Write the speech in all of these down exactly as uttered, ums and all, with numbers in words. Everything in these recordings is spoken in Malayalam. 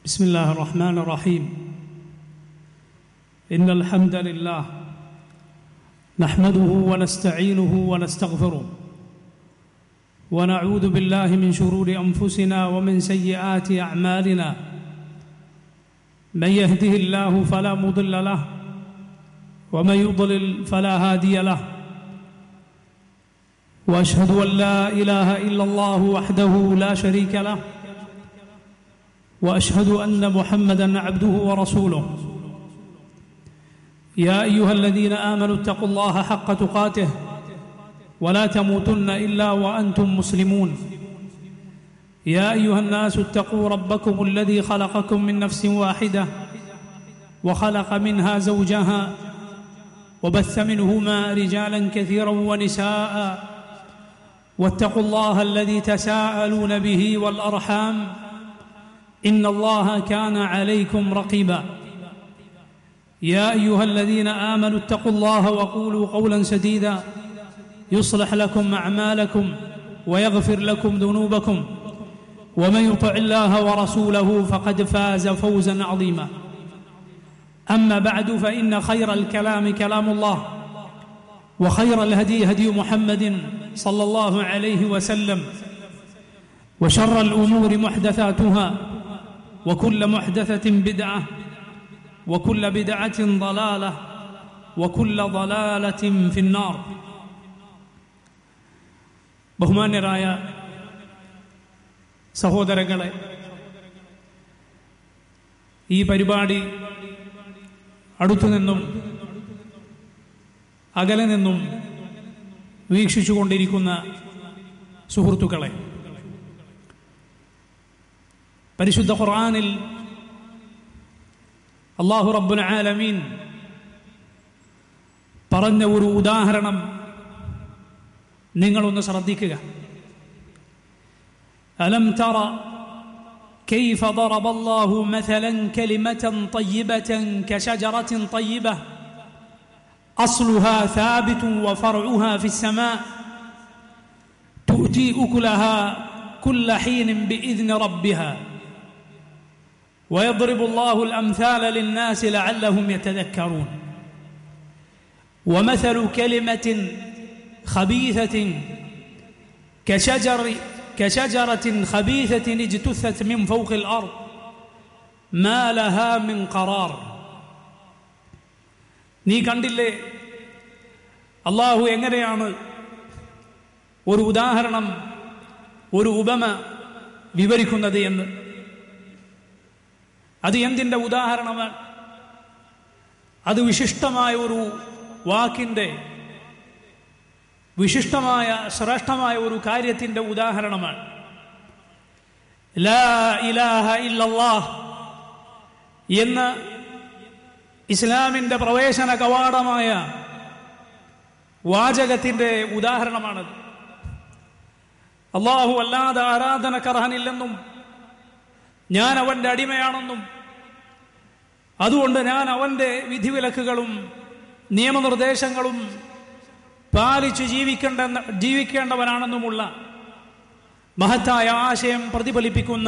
بسم الله الرحمن الرحيم إن الحمد لله نحمده ونستعينه ونستغفره ونعوذ بالله من شرور أنفسنا ومن سيئات أعمالنا من يهده الله فلا مضل له ومن يضلل فلا هادي له وأشهد أن لا إله إلا الله وحده لا شريك له وأشهد أن محمدًا عبده ورسوله يا أيها الذين آمنوا اتقوا الله حق تقاته ولا تموتن إلا وأنتم مسلمون يا أيها الناس اتقوا ربكم الذي خلقكم من نفس واحدة وخلق منها زوجها وبث منهما رجالا كثيرا ونساء واتقوا الله الذي تساءلون به والأرحام إن الله كان عليكم رقيبا يا أيها الذين آمنوا اتقوا الله وقولوا قولا سديدا يصلح لكم أعمالكم ويغفر لكم ذنوبكم ومن يطع الله ورسوله فقد فاز فوزا عظيما أما بعد فإن خير الكلام كلام الله وخير الهدي هدي محمد صلى الله عليه وسلم وشر الأمور محدثاتها وكل محدثة بدعة وكل بدعة ضلالة وكل ضلالة في النار. ബഹുമാന്യരായ സഹോദരങ്ങളെ, ഈ പരിപാടി അടുത്തുനിന്നും അകലെ നിന്നും വീക്ഷിച്ചുകൊണ്ടിരിക്കുന്ന സുഹൃത്തുക്കളെ, പരിശുദ്ധ ഖുർആനിൽ അല്ലാഹു റബ്ബുൽ ആലമീൻ പറഞ്ഞ ഒരു ഉദാഹരണം നിങ്ങളൊന്ന് ശ്രദ്ധിക്കുക. അലം തറ കൈഫ ضرب الله مثلا كلمة طيبة كشجرة طيبة أصلها ثابت وفرعها في السماء تؤتي أكلها كل حين بإذن ربها ويضرب الله الأمثال للناس لعلهم يتذكرون ومثل كلمة خبيثة كشجر كشجرة خبيثة اجتثت من فوق الأرض ما لها من قرار. നീ കണ്ടില്ലേ അല്ലാഹു എങ്ങനെയാണ് ഒരു ഉദാഹരണം, ഒരു ഉപമ വിവരിക്കുന്നത് എന്ന്. അത് എന്തിൻ്റെ ഉദാഹരണമാണ്? അത് വിശിഷ്ടമായ ഒരു വാക്കിൻ്റെ, വിശിഷ്ടമായ ശ്രേഷ്ഠമായ ഒരു കാര്യത്തിൻ്റെ ഉദാഹരണമാണ്. ലാ ഇലാഹ ഇല്ലല്ലാഹ് എന്ന ഇസ്ലാമിൻ്റെ പ്രവേശന കവാടമായ വാചകത്തിൻ്റെ ഉദാഹരണമാണത്. അല്ലാഹു അല്ലാതെ ആരാധനക്കർഹനില്ലെന്നും ഞാൻ അവൻ്റെ അടിമയാണെന്നും അതുകൊണ്ട് ഞാൻ അവൻ്റെ വിധിവിലക്കുകളും നിയമനിർദ്ദേശങ്ങളും പാലിച്ച് ജീവിക്കേണ്ട ജീവിക്കേണ്ടവനാണെന്നുമുള്ള മഹത്തായ ആശയം പ്രതിഫലിപ്പിക്കുന്ന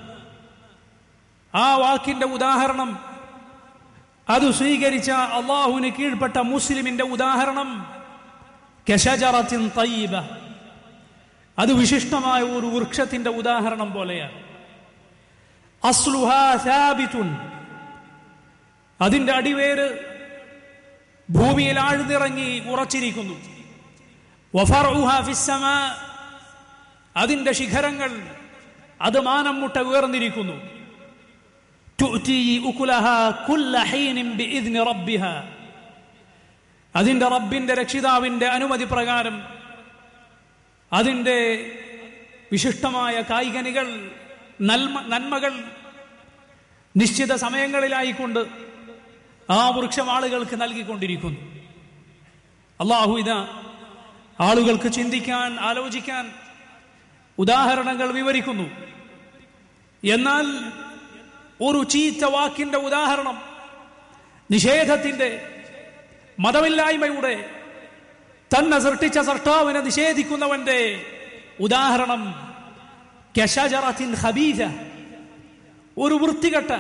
ആ വാക്കിൻ്റെ ഉദാഹരണം, അത് സ്വീകരിച്ച അള്ളാഹുവിന് കീഴ്പ്പെട്ട മുസ്ലിമിന്റെ ഉദാഹരണം കശജറത്തിൻ തയ്യിബ, അത് വിശിഷ്ടമായ ഒരു വൃക്ഷത്തിന്റെ ഉദാഹരണം പോലെയാണ്. അസ്ലുഹാ സാബിതുൻ, അതിന്റെ അടിവേര് ഭൂമിയിൽ ആഴ്ന്നിറങ്ങി ഉറച്ചിരിക്കുന്നു. വഫർഉഹാ ഫിസ്സമാ, അതിന്റെ ശിഖരങ്ങൾ അത് മാനം മുട്ട ഉയർന്നിരിക്കുന്നു. തുഅതി ഉകുലഹാ കുല്ല ഹീനിൻ ബിഇദ്നി റബ്ബിഹാ, അതിന്റെ റബ്ബിന്റെ രക്ഷിതാവിന്റെ അനുമതി പ്രകാരം അതിന്റെ വിശിഷ്ടമായ കായികനികൾ, നന്മ നന്മകൾ നിശ്ചിത സമയങ്ങളിലായിക്കൊണ്ട് ആ വൃക്ഷം ആളുകൾക്ക് നൽകിക്കൊണ്ടിരിക്കുന്നു. അല്ലാഹു ഇതാ ആളുകൾക്ക് ചിന്തിക്കാൻ, ആലോചിക്കാൻ ഉദാഹരണങ്ങൾ വിവരിക്കുന്നു. എന്നാൽ ഒരു ചീത്ത വാക്കിന്റെ ഉദാഹരണം, നിഷേധത്തിന്റെ, മതമില്ലായ്മയുടെ, തന്നെ സൃഷ്ടിച്ച സൃഷ്ടാവിനെ നിഷേധിക്കുന്നവന്റെ ഉദാഹരണം കശജറത്തിൻ ഖബീസ, ഒരു വൃത്തികെട്ട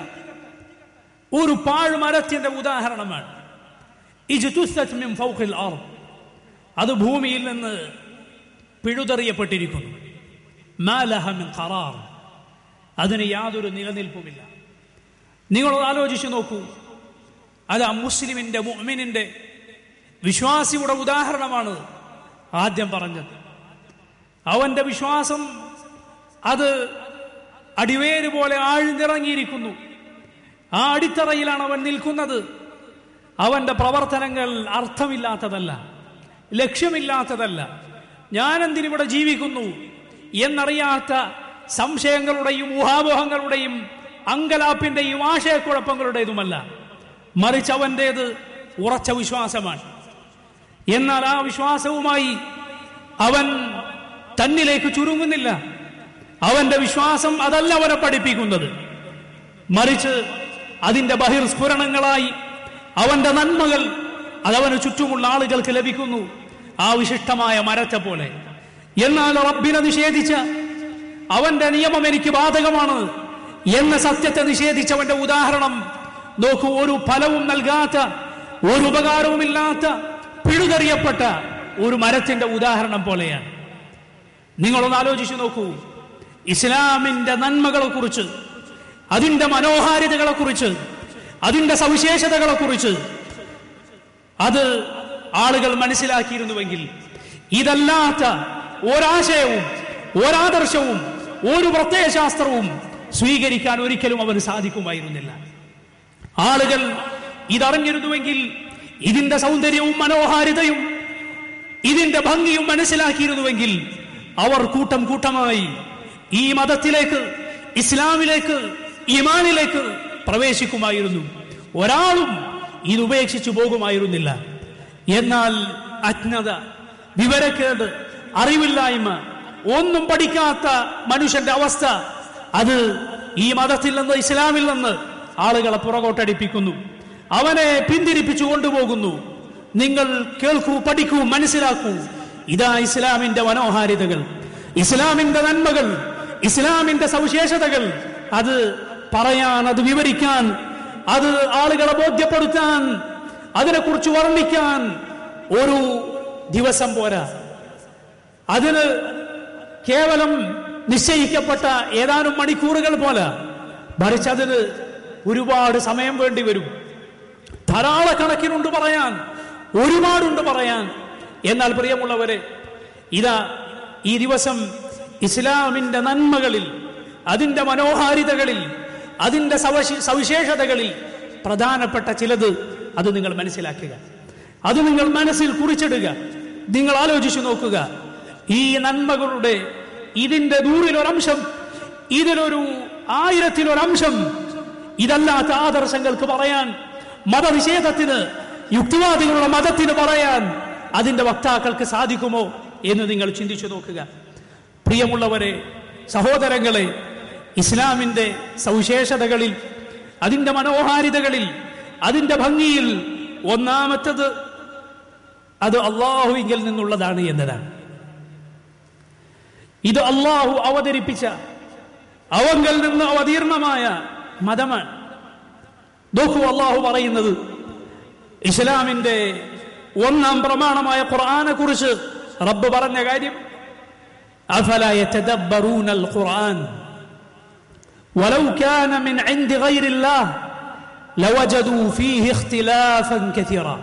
ഒരു പാഴ്മരത്തിന്റെ ഉദാഹരണമാണ്. ഇജ്തുസ്സത് മിൻ ഫൗഖിൽ അർദ്, അത് ഭൂമിയിൽ നിന്ന് പിഴുതെറിയപ്പെട്ടിരിക്കുന്നു. മാ ലഹ മിൻ ഖറാർ, അതിന് യാതൊരു നിലനിൽപ്പുമില്ല. നിങ്ങളത് ആലോചിച്ചു നോക്കൂ. അത് ആ മുസ്ലിമിന്റെ മുഅ്മിനിന്റെ വിശ്വാസിയുടെ ഉദാഹരണമാണ് ആദ്യം പറഞ്ഞത്. അവന്റെ വിശ്വാസം അത് അടിവേര് പോലെ ആഴ്ന്നിറങ്ങിയിരിക്കുന്നു. ആ അടിത്തറയിലാണ് അവൻ നിൽക്കുന്നത്. അവന്റെ പ്രവർത്തനങ്ങൾ അർത്ഥമില്ലാത്തതല്ല, ലക്ഷ്യമില്ലാത്തതല്ല. ഞാനെന്തിനിവിടെ ജീവിക്കുന്നു എന്നറിയാത്ത സംശയങ്ങളുടെയും ഊഹാപോഹങ്ങളുടെയും അങ്കലാപ്പിന്റെയും ആശയക്കുഴപ്പങ്ങളുടേതുമല്ല, മറിച്ച് അവൻ്റേത് ഉറച്ച വിശ്വാസമാണ്. എന്നാൽ ആ വിശ്വാസവുമായി അവൻ തന്നിലേക്ക് ചുരുങ്ങുന്നില്ല. അവന്റെ വിശ്വാസം അതല്ല അവനെ പഠിപ്പിക്കുന്നത്, മറിച്ച് അതിന്റെ ബഹിർസ്ഫുരണങ്ങളായി അവന്റെ നന്മകൾ അതവന് ചുറ്റുമുള്ള ആളുകൾക്ക് ലഭിക്കുന്നു, ആ വിശിഷ്ടമായ മരത്തെ പോലെ. എന്നാൽ റബ്ബിനെ നിഷേധിച്ച, അവന്റെ നിയമം എനിക്ക് ബാധകമാണ് എന്ന സത്യത്തെ നിഷേധിച്ചവന്റെ ഉദാഹരണം നോക്കൂ. ഒരു ഫലവും നൽകാത്ത, ഒരു ഉപകാരവുമില്ലാത്ത, പിഴുതെറിയപ്പെട്ട ഒരു മരത്തിന്റെ ഉദാഹരണം പോലെയാണ്. നിങ്ങളൊന്ന് ആലോചിച്ചു നോക്കൂ. ഇസ്ലാമിന്റെ നന്മകളെ കുറിച്ച്, അതിന്റെ മനോഹാരിതകളെ കുറിച്ച്, അതിന്റെ സവിശേഷതകളെ കുറിച്ച് അത് ആളുകൾ മനസ്സിലാക്കിയിരുന്നുവെങ്കിൽ ഇതല്ലാത്ത ഒരാശയവും ഒരാദർശവും ഒരു പ്രത്യയശാസ്ത്രവും സ്വീകരിക്കാൻ ഒരിക്കലും അവന് സാധിക്കുമായിരുന്നില്ല. ആളുകൾ ഇതറിഞ്ഞിരുന്നുവെങ്കിൽ, ഇതിന്റെ സൗന്ദര്യവും മനോഹാരിതയും ഇതിന്റെ ഭംഗിയും മനസ്സിലാക്കിയിരുന്നുവെങ്കിൽ അവർ കൂട്ടം കൂട്ടമായി ഈ മതത്തിലേക്ക്, ഇസ്ലാമിലേക്ക്, ഈമാനിലേക്ക് പ്രവേശിക്കുമായിരുന്നു. ഒരാളും ഇതുപേക്ഷിച്ചു പോകുമായിരുന്നില്ല. എന്നാൽ അജ്ഞത, വിവരക്കേട്, അറിവില്ലായ്മ, ഒന്നും പഠിക്കാത്ത മനുഷ്യന്റെ അവസ്ഥ അത് ഈ മതത്തിൽ നിന്ന്, ഇസ്ലാമിൽ നിന്ന് ആളുകളെ പുറകോട്ടടിപ്പിക്കുന്നു, അവനെ പിന്തിരിപ്പിച്ചു കൊണ്ടുപോകുന്നു. നിങ്ങൾ കേൾക്കൂ, പഠിക്കൂ, മനസ്സിലാക്കൂ. ഇതാ ഇസ്ലാമിന്റെ മനോഹാരിതകൾ, ഇസ്ലാമിന്റെ നന്മകൾ, ഇസ്ലാമിന്റെ സവിശേഷതകൾ. അത് പറയാൻ, അത് വിവരിക്കാൻ, അത് ആളുകളെ ബോധ്യപ്പെടുത്താൻ, അതിനെക്കുറിച്ച് വർണ്ണിക്കാൻ ഒരു ദിവസം പോരാ. അതിന് കേവലം നിശ്ചയിക്കപ്പെട്ട ഏതാനും മണിക്കൂറുകൾ പോലെ, മറിച്ച് അതിന് ഒരുപാട് സമയം വേണ്ടി വരും. ധാരാളക്കണക്കിനുണ്ട് പറയാൻ, ഒരുപാടുണ്ട് പറയാൻ. എന്നാൽ പ്രിയമുള്ളവരെ, ഇതാ ഈ ദിവസം ഇസ്ലാമിന്റെ നന്മകളിൽ, അതിന്റെ മനോഹാരിതകളിൽ, അതിന്റെ സവിശേഷതകളിൽ പ്രധാനപ്പെട്ട ചിലത് അത് നിങ്ങൾ മനസ്സിലാക്കുക, അത് നിങ്ങൾ മനസ്സിൽ കുറിച്ചിടുക. നിങ്ങൾ ആലോചിച്ചു നോക്കുക. ഈ നന്മകളുടെ ഇതിന്റെ നൂറിലൊരംശം, ഇതിലൊരു ആയിരത്തിലൊരംശം ഇതല്ലാത്ത ആദർശങ്ങൾക്ക് പറയാൻ, മതനിഷേധത്തിന്, യുക്തിവാദികളുടെ മതത്തിന് പറയാൻ അതിന്റെ വക്താക്കൾക്ക് സാധിക്കുമോ എന്ന് നിങ്ങൾ ചിന്തിച്ചു നോക്കുക. പ്രിയമുള്ളവരെ, സഹോദരങ്ങളെ, ഇസ്ലാമിന്റെ സവിശേഷതകളിൽ, അതിന്റെ മനോഹാരിതകളിൽ, അതിന്റെ ഭംഗിയിൽ ഒന്നാമത്തത് അത് അള്ളാഹുവിങ്കിൽ നിന്നുള്ളതാണ് എന്നതാണ്. ഇത് അള്ളാഹു അവതരിപ്പിച്ച, അവങ്കിൽ നിന്ന് അവതീർണമായ മതമാണ്. നോക്കൂ, അള്ളാഹു പറയുന്നത് ഇസ്ലാമിന്റെ ഒന്നാം പ്രമാണമായ ഖുർആനെ കുറിച്ച് റബ്ബ് പറഞ്ഞ കാര്യം, അഫലാ യതദബ്ബറൂനൽ ഖുർആൻ വലൗ കാന മിൻ ഇൻദി ഗൈരില്ലാഹ് ലവജദൂ ഫീഹി ഇഖ്തിലാഫൻ കസീറാ.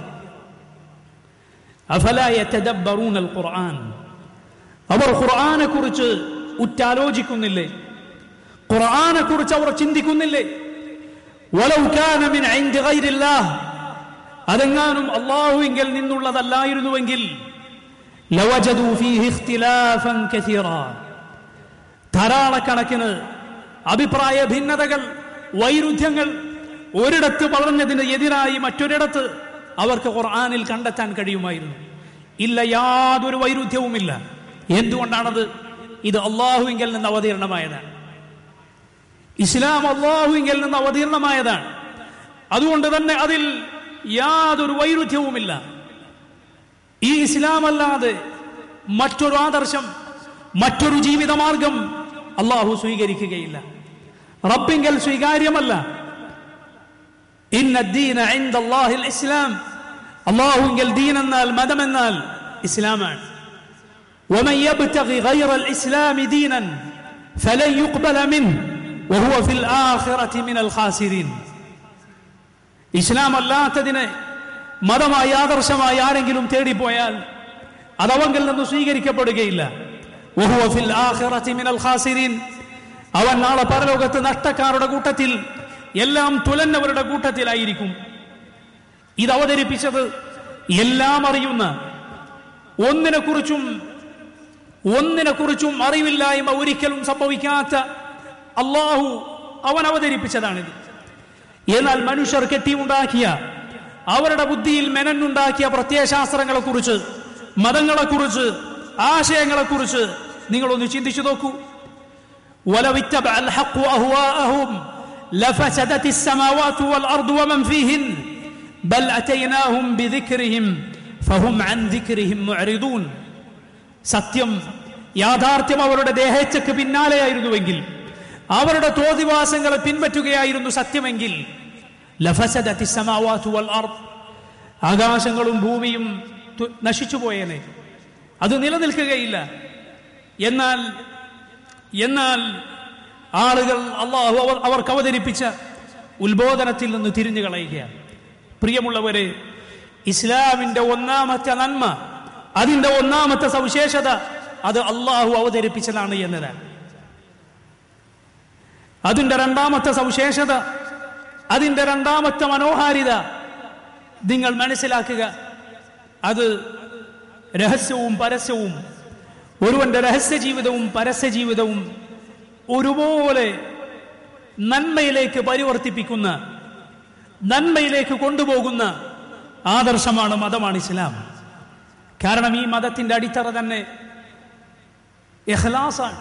അഫലാ യതദബ്ബറൂനൽ ഖുർആൻ, അവർ ഖുർആനെ കുറിച്ച് ഉറ്റാലോചിക്കുന്നില്ലേ? ഖുർആനെ കുറിച്ച് അവർ ചിന്തിക്കുന്നില്ലേ? വലൗ കാന മിൻ ഇൻദി ഗൈരില്ലാഹ്, അതെങ്ങാനും അല്ലാഹുവിങ്കിൽ നിന്നുള്ളതല്ലായിരുന്നുവെങ്കിൽ ലവജദൂ ഫീഹി ഇഖ്തിലാഫൻ കസീറാ, ധാരാളക്കണക്കിന് അഭിപ്രായ ഭിന്നതകൾ, വൈരുദ്ധ്യങ്ങൾ ഒരിടത്ത് പറഞ്ഞതിന് എതിരായി മറ്റൊരിടത്ത് അവർക്ക് ഖുർആനിൽ കണ്ടെത്താൻ കഴിയുമായിരുന്നു. ഇല്ല, യാതൊരു വൈരുദ്ധ്യവുമില്ല. എന്തുകൊണ്ടാണത്? ഇത് അള്ളാഹുവിങ്കിൽ നിന്ന് അവതീർണമായതാണ്. ഇസ്ലാം അള്ളാഹുവിങ്കിൽ നിന്ന് അവതീർണമായതാണ്. അതുകൊണ്ട് തന്നെ അതിൽ യാതൊരു വൈരുദ്ധ്യവുമില്ല. ഈ ഇസ്ലാം അല്ലാതെ മറ്റൊരു ആദർശം, മറ്റൊരു ജീവിതമാർഗം അള്ളാഹു സ്വീകരിക്കുകയില്ല. റബ്ബിങ്കൽ സ്വീകാര്യമല്ല. ഇന്ന ദീന ഇൻദല്ലാഹിൽ ഇസ്ലാം, അല്ലാഹുവിങ്കൽ ദീൻ എന്നാൽ മതം എന്നാൽ ഇസ്ലാമാണ്. വമൻ യബ്തഗി ഗൈറൽ ഇസ്ലാമി ദീനൻ ഫലൻ യുഖ്ബല മിൻഹു വഹുവ ഫിൽ ആഖിറതി മിനൽ ഖാസിരീൻ. ഇസ്ലാം അല്ലാത്തതിനെ മതമായി ആദർശമായി ആരെങ്കിലും തേടിപ്പോയാൽ അത് അവങ്കിൽ നിന്ന് സ്വീകരിക്കപ്പെടുകയില്ല. വഹുവ ഫിൽ ആഖിറതി മിനൽ ഖാസിരീൻ, അവൻ നാളെ പരലോകത്ത് നഷ്ടക്കാരുടെ കൂട്ടത്തിൽ, എല്ലാം തുലന്നവരുടെ കൂട്ടത്തിലായിരിക്കും. ഇത് അവതരിപ്പിച്ചത് എല്ലാം അറിയുന്ന, ഒന്നിനെ കുറിച്ചും ഒന്നിനെ കുറിച്ചും അറിവില്ലായ്മ ഒരിക്കലും സംഭവിക്കാത്ത അള്ളാഹു അവൻ അവതരിപ്പിച്ചതാണിത്. എന്നാൽ മനുഷ്യർ കെട്ടിയുണ്ടാക്കിയ, അവരുടെ ബുദ്ധിയിൽ മെനഞ്ഞുണ്ടാക്കിയ പ്രത്യയശാസ്ത്രങ്ങളെ കുറിച്ച്, മതങ്ങളെ കുറിച്ച്, ആശയങ്ങളെ കുറിച്ച് നിങ്ങളൊന്ന് ചിന്തിച്ചു നോക്കൂ. വലൗ ഇത്തബഅൽ ഹഖ്ഖു അഹ്വാഅഹും ലഫസദത്തി السماوات والأرض ومن فيهن بل أتيناهم بذكرهم فهم عن ذكرهم معرضون. സത്യം, യാഥാർത്ഥ്യം അവരുടെ ദേഹേച്ഛയ്ക്ക് പിന്നാലെയായിരുന്നുവെങ്കിൽ, അവരുടെ തോന്നിവാസങ്ങളെ പിൻപറ്റുകയായിരുന്നു സത്യമെങ്കിൽ, ലഫസദത്തി السماوات والأرض, ആകാശങ്ങളും ഭൂമിയും നശിച്ചുപോയേനെ, അത് നിലനിൽക്കുകയില്ല. എന്നാൽ എന്നാൽ ആളുകൾ അള്ളാഹു അവർക്ക് അവതരിപ്പിച്ച ഉത്ബോധനത്തിൽ നിന്ന് തിരിഞ്ഞു കളയുകയാണ്. പ്രിയമുള്ളവരെ, ഇസ്ലാമിന്റെ ഒന്നാമത്തെ നന്മ, അതിന്റെ ഒന്നാമത്തെ സവിശേഷത അത് അള്ളാഹു അവതരിപ്പിച്ചതാണ് എന്നതാണ്. അതിന്റെ രണ്ടാമത്തെ സവിശേഷത, അതിന്റെ രണ്ടാമത്തെ മനോഹാരിത നിങ്ങൾ മനസ്സിലാക്കുക. അത് രഹസ്യവും പരസ്യവും, ഒരുവന്റെ രഹസ്യ ജീവിതവും പരസ്യ ജീവിതവും ഒരുപോലെ നന്മയിലേക്ക് പരിവർത്തിപ്പിക്കുന്ന, നന്മയിലേക്ക് കൊണ്ടുപോകുന്ന ആദർശമാണ്, മതമാണ് ഇസ്ലാം. കാരണം ഈ മതത്തിന്റെ അടിത്തറ തന്നെ ഇഖ്ലാസാണ്.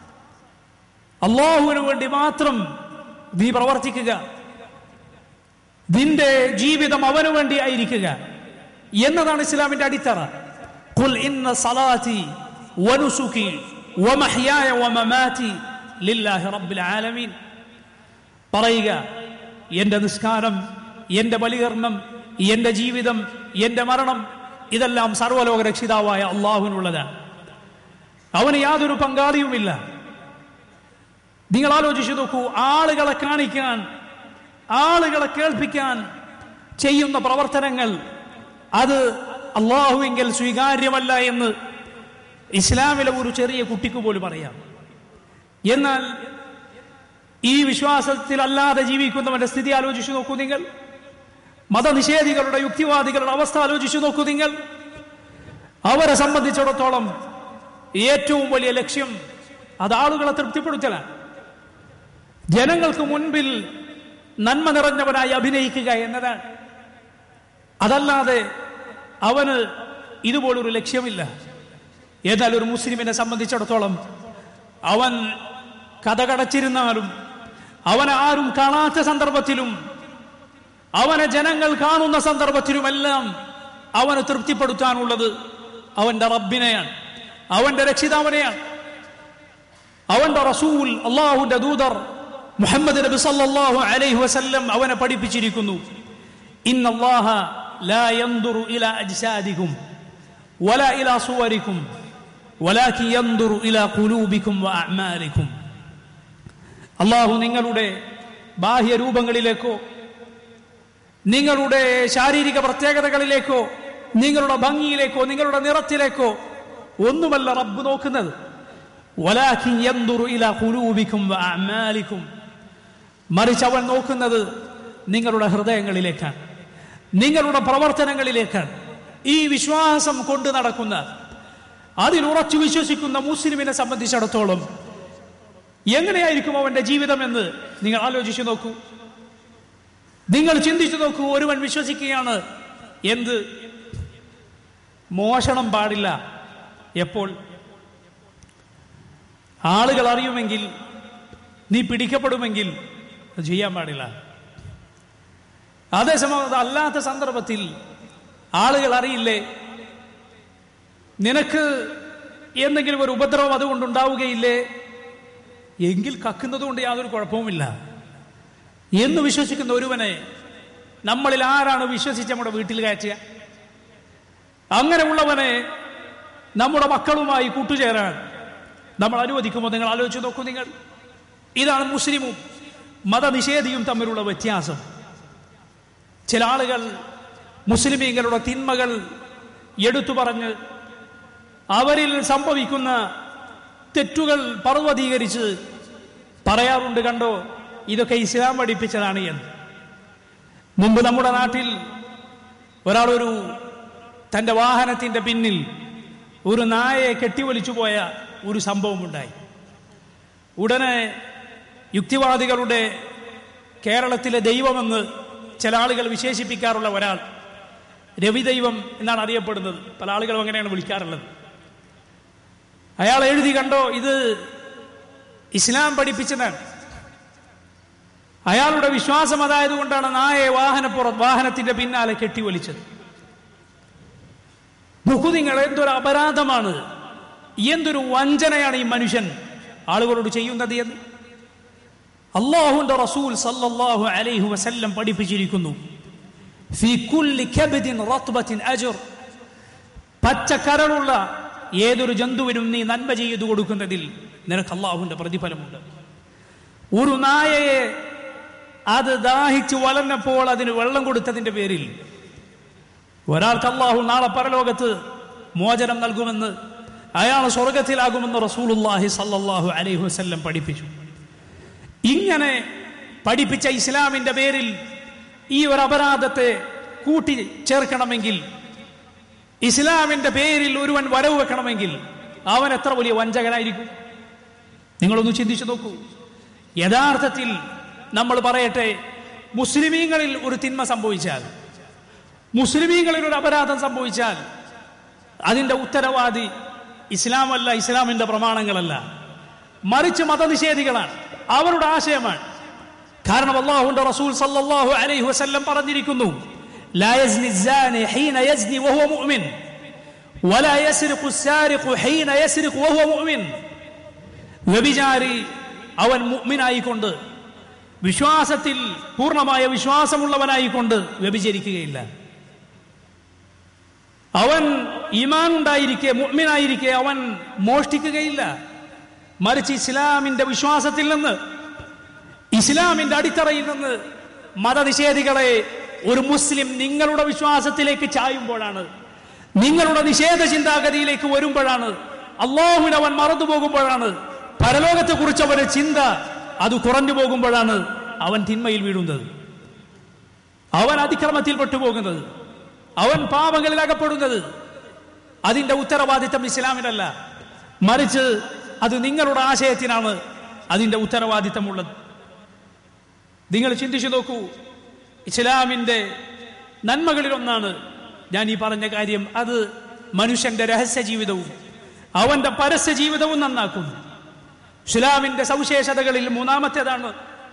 അല്ലാഹുവിന് വേണ്ടി മാത്രം നീ പ്രവർത്തിക്കുക, നിന്റെ ജീവിതം അവനു വേണ്ടി ആയിരിക്കുക എന്നതാണ് ഇസ്ലാമിന്റെ അടിത്തറ. ഖുൽ ഇന്ന സലാത്തി വനുസുകി വമഹ്യായ വമമാതി ലില്ലാഹി റബ്ബിൽ ആലമീൻ. പറയുക, എന്റെ നിസ്കാരം, എന്റെ ബലികർമ്മം, എന്റെ ജീവിതം, എന്റെ മരണം, ഇതെല്ലാം സർവ്വലോക രക്ഷിതാവായ അള്ളാഹുവിനുള്ളതാണ്. അവന് യാതൊരു പങ്കാളിയുമില്ല. നിങ്ങൾ ആലോചിച്ചു നോക്കൂ, ആളുകളെ കാണിക്കാൻ, ആളുകളെ കേൾപ്പിക്കാൻ ചെയ്യുന്ന പ്രവർത്തനങ്ങൾ അത് അള്ളാഹുവിങ്കൽ സ്വീകാര്യമല്ല എന്ന് ഇസ്ലാമിലെ ഒരു ചെറിയ കുട്ടിക്ക് പോലും അറിയാം. എന്നാൽ ഈ വിശ്വാസത്തിൽ അല്ലാതെ ജീവിക്കുന്നവന്റെ സ്ഥിതി ആലോചിച്ചു നോക്കൂ നിങ്ങൾ. മതനിഷേധികളുടെ, യുക്തിവാദികളുടെ അവസ്ഥ ആലോചിച്ചു നോക്കൂ നിങ്ങൾ. അവരെ സംബന്ധിച്ചിടത്തോളം ഏറ്റവും വലിയ ലക്ഷ്യം അത് ആളുകളെ തൃപ്തിപ്പെടുത്തലാണ്. ജനങ്ങൾക്ക് മുൻപിൽ നന്മ നിറഞ്ഞവനായി അഭിനയിക്കുക എന്നതാണ്. അതല്ലാതെ അവന് ഇതുപോലൊരു ലക്ഷ്യമില്ല. എന്നാൽ ഒരു മുസ്ലിമിനെ സംബന്ധിച്ചിടത്തോളം അവൻ കഥകടച്ചിരുന്നാലും, അവനെ ആരും കാണാത്ത സന്ദർഭത്തിലും, അവനെ ജനങ്ങൾ കാണുന്ന സന്ദർഭത്തിലുമെല്ലാം അവന് തൃപ്തിപ്പെടുത്താനുള്ളത് അവന്റെ റബ്ബിനെയാണ്, അവന്റെ രക്ഷിതാവിനെയാണ്. അവന്റെ റസൂൽ, അള്ളാഹുവിന്റെ ദൂതർ മുഹമ്മദ് നബി സല്ലല്ലാഹു അലൈഹി വസല്ലം അവനെ പഠിപ്പിച്ചിരിക്കുന്നു. ഇന്നല്ലാഹ ലാ യൻദുറു ഇലാ അജ്സാദികും വലാ ഇലാ സുവരികും വലാകിൻ യൻദുറു ഇലാ ഖുലൂബികും വഅഅമാലികും. അള്ളാഹു നിങ്ങളുടെ ബാഹ്യ രൂപങ്ങളിലേക്കോ, നിങ്ങളുടെ ശാരീരിക പ്രത്യേകതകളിലേക്കോ, നിങ്ങളുടെ ഭംഗിയിലേക്കോ, നിങ്ങളുടെ നിറത്തിലേക്കോ ഒന്നുമല്ല റബ്ബ് നോക്കുന്നത്. വലാകിൻ യൻദുറു ഇലാ ഖുലൂബികും വഅഅമാലികും, മറിച്ച് അവൻ നോക്കുന്നത് നിങ്ങളുടെ ഹൃദയങ്ങളിലേക്കാണ്, നിങ്ങളുടെ പ്രവർത്തനങ്ങളിലേക്കാണ്. ഈ വിശ്വാസം കൊണ്ട് നടക്കുന്ന, അതിലുറച്ചു വിശ്വസിക്കുന്ന മുസ്ലിമിനെ സംബന്ധിച്ചിടത്തോളം എങ്ങനെയായിരിക്കും അവന്റെ ജീവിതം എന്ന് നിങ്ങൾ ആലോചിച്ചു നോക്കൂ. നിങ്ങൾ ചിന്തിച്ചു നോക്കൂ. ഒരുവൻ വിശ്വസിക്കുകയാണ് എന്ത്? മോഷണം പാടില്ല. എപ്പോൾ? ആളുകൾ അറിയുമെങ്കിൽ, നീ പിടിക്കപ്പെടുമെങ്കിൽ ചെയ്യാൻ പാടില്ല. അതേസമയം അല്ലാത്ത സന്ദർഭത്തിൽ ആളുകൾ അറിയില്ലേ, നിനക്ക് എന്തെങ്കിലും ഒരു ഉപദ്രവം അതുകൊണ്ടുണ്ടാവുകയില്ലേ, എങ്കിൽ കക്കുന്നതുകൊണ്ട് യാതൊരു കുഴപ്പവുമില്ല എന്ന് വിശ്വസിക്കുന്ന ഒരുവനെ നമ്മളിൽ ആരാണ് വിശ്വസിച്ച് നമ്മുടെ വീട്ടിൽ കയറ്റുക? അങ്ങനെയുള്ളവനെ നമ്മുടെ മക്കളുമായി കൂട്ടുചേരാൻ നമ്മൾ അനുവദിക്കുമ്പോൾ നിങ്ങൾ ആലോചിച്ച് നോക്കൂ. നിങ്ങൾ ഇതാണ് മുസ്ലിമും മതനിഷേധിയും തമ്മിലുള്ള വ്യത്യാസം. ചില ആളുകൾ മുസ്ലിമീങ്ങളുടെ തിന്മകൾ എടുത്തു പറഞ്ഞ് അവരിൽ സംഭവിക്കുന്ന തെറ്റുകൾ പർവ്വതീകരിച്ച് പറയാറുണ്ട്, കണ്ടോ ഇതൊക്കെ ഇസ്ലാം പഠിപ്പിച്ചതാണ് എന്ന്. മുമ്പ് നമ്മുടെ നാട്ടിൽ ഒരാളൊരു തൻ്റെ വാഹനത്തിൻ്റെ പിന്നിൽ ഒരു നായയെ കെട്ടിവലിച്ചു പോയ ഒരു സംഭവമുണ്ടായി. ഉടനെ യുക്തിവാദികളുടെ കേരളത്തിലെ ദൈവമെന്ന് ചില ആളുകൾ വിശേഷിപ്പിക്കാറുള്ള ഒരാൾ, രവിദൈവം എന്നാണ് അറിയപ്പെടുന്നത്, പല ആളുകളും അങ്ങനെയാണ് വിളിക്കാറുള്ളത്. അയാൾ എഴുതി, കണ്ടോ ഇത് ഇസ്ലാം പഠിപ്പിച്ചതാണ്. അയാളുടെ വിശ്വാസം അതായതുകൊണ്ടാണ് നായയെ വാഹനപ്പുറ വാഹനത്തിന്റെ പിന്നാലെ കെട്ടിവലിച്ചത്. നോക്കൂ നിങ്ങൾ, എന്തൊരു അപരാധമാണ്, എന്തൊരു വഞ്ചനയാണ് ഈ മനുഷ്യൻ ആളുകളോട് ചെയ്യുന്നത് എന്ന്. അല്ലാഹുവിന്റെ റസൂൽ സല്ലല്ലാഹു അലൈഹി വസല്ലം പഠിപ്പിച്ചിരിക്കുന്നു, ഫീ കുല്ലി കബദിൻ റത്ബത്തിൻ അജ്ർ, പച്ചക്കരളുള്ള ഏതൊരു ജന്തുവിനും നീ നന്മ ചെയ്തു കൊടുക്കുന്നതിൽ നിനക്ക് അല്ലാഹുവിന്റെ പ്രതിഫലമുണ്ട്. ഒരു നായയെ അത് ദാഹിച്ച് വലഞ്ഞപ്പോൾ അതിന് വെള്ളം കൊടുത്തതിന്റെ പേരിൽ ഒരാൾക്ക് അല്ലാഹു നാളെ പരലോകത്ത് മോചനം നൽകുമെന്ന്, അയാൾ സ്വർഗത്തിലാകുമെന്ന് റസൂലുള്ളാഹി സല്ലല്ലാഹു അലൈഹി വസല്ലം പഠിപ്പിച്ചു. ഇങ്ങനെ പഠിപ്പിച്ച ഇസ്ലാമിന്റെ പേരിൽ ഈ ഒരു അപരാധത്തെ കൂട്ടി ചേർക്കണമെങ്കിൽ, ഇസ്ലാമിന്റെ പേരിൽ ഒരുവൻ വരവ് വെക്കണമെങ്കിൽ അവൻ എത്ര വലിയ വഞ്ചകനായിരിക്കും? നിങ്ങളൊന്ന് ചിന്തിച്ചു നോക്കൂ. യഥാർത്ഥത്തിൽ നമ്മൾ പറയട്ടെ, മുസ്ലിമീങ്ങളിൽ ഒരു തിന്മ സംഭവിച്ചാൽ, മുസ്ലിമീങ്ങളിൽ ഒരു അപരാധം സംഭവിച്ചാൽ അതിന്റെ ഉത്തരവാദി ഇസ്ലാമല്ല, ഇസ്ലാമിന്റെ പ്രമാണങ്ങളല്ല, മറിച്ച് മതനിഷേധികളാണ്, അവരുടെ ആശയമാണ്. കാരണം അല്ലാഹുവിന്റെ റസൂൽ സല്ലല്ലാഹു അലൈഹി വസല്ലം പറഞ്ഞിരിക്കുന്നു, ലാ യസ്നി الزاني حين يزني وهو مؤمن ولا يسرق السارق حين يسرق وهو مؤمن. വ്യഭിചാരി അവൻ മുഅ്മിനായിക്കൊണ്ട്, വിശ്വാസത്തിൽ പൂർണ്ണമായ വിശ്വാസമുള്ളവനായിക്കൊണ്ട് വ്യഭിചരിക്കുകയില്ല. അവൻ ഈമാൻ ഉണ്ടായിരിക്കെ, മുഅ്മിനായിരിക്കെ അവൻ മോഷ്ടിക്കുകയില്ല. മറിച്ച് ഇസ്ലാമിന്റെ വിശ്വാസത്തിൽ നിന്ന്, ഇസ്ലാമിന്റെ അടിത്തറയിൽ നിന്ന് മതനിഷേധികളെ ഒരു മുസ്ലിം നിങ്ങളുടെ വിശ്വാസത്തിലേക്ക് ചായുമ്പോഴാണ്, നിങ്ങളുടെ നിഷേധ ചിന്താഗതിയിലേക്ക് വരുമ്പോഴാണ്, അല്ലാഹുവിനെ അവൻ മറന്നു പോകുമ്പോഴാണ്, പരലോകത്തെ കുറിച്ച് അവന്റെ ചിന്ത അത് കുറഞ്ഞു പോകുമ്പോഴാണ് അവൻ തിന്മയിൽ വീഴുന്നത്, അവൻ അതിക്രമത്തിൽ പെട്ടുപോകുന്നത്, അവൻ പാപങ്ങളിൽ അകപ്പെടുന്നത്. അതിന്റെ ഉത്തരവാദിത്തം ഇസ്ലാമിനല്ല, മറിച്ച് അത് നിങ്ങളുടെ ആശയത്തിനാണ് അതിന്റെ ഉത്തരവാദിത്തമുള്ളത്. നിങ്ങൾ ചിന്തിച്ചു നോക്കൂ, ഇസ്ലാമിന്റെ നന്മകളിലൊന്നാണ് ഞാൻ ഈ പറഞ്ഞ കാര്യം. അത് മനുഷ്യന്റെ രഹസ്യ ജീവിതവും അവന്റെ പരസ്യ ജീവിതവും നന്നാക്കുന്നു. ഇസ്ലാമിന്റെ സവിശേഷതകളിൽ മൂന്നാമത്തേതാണ്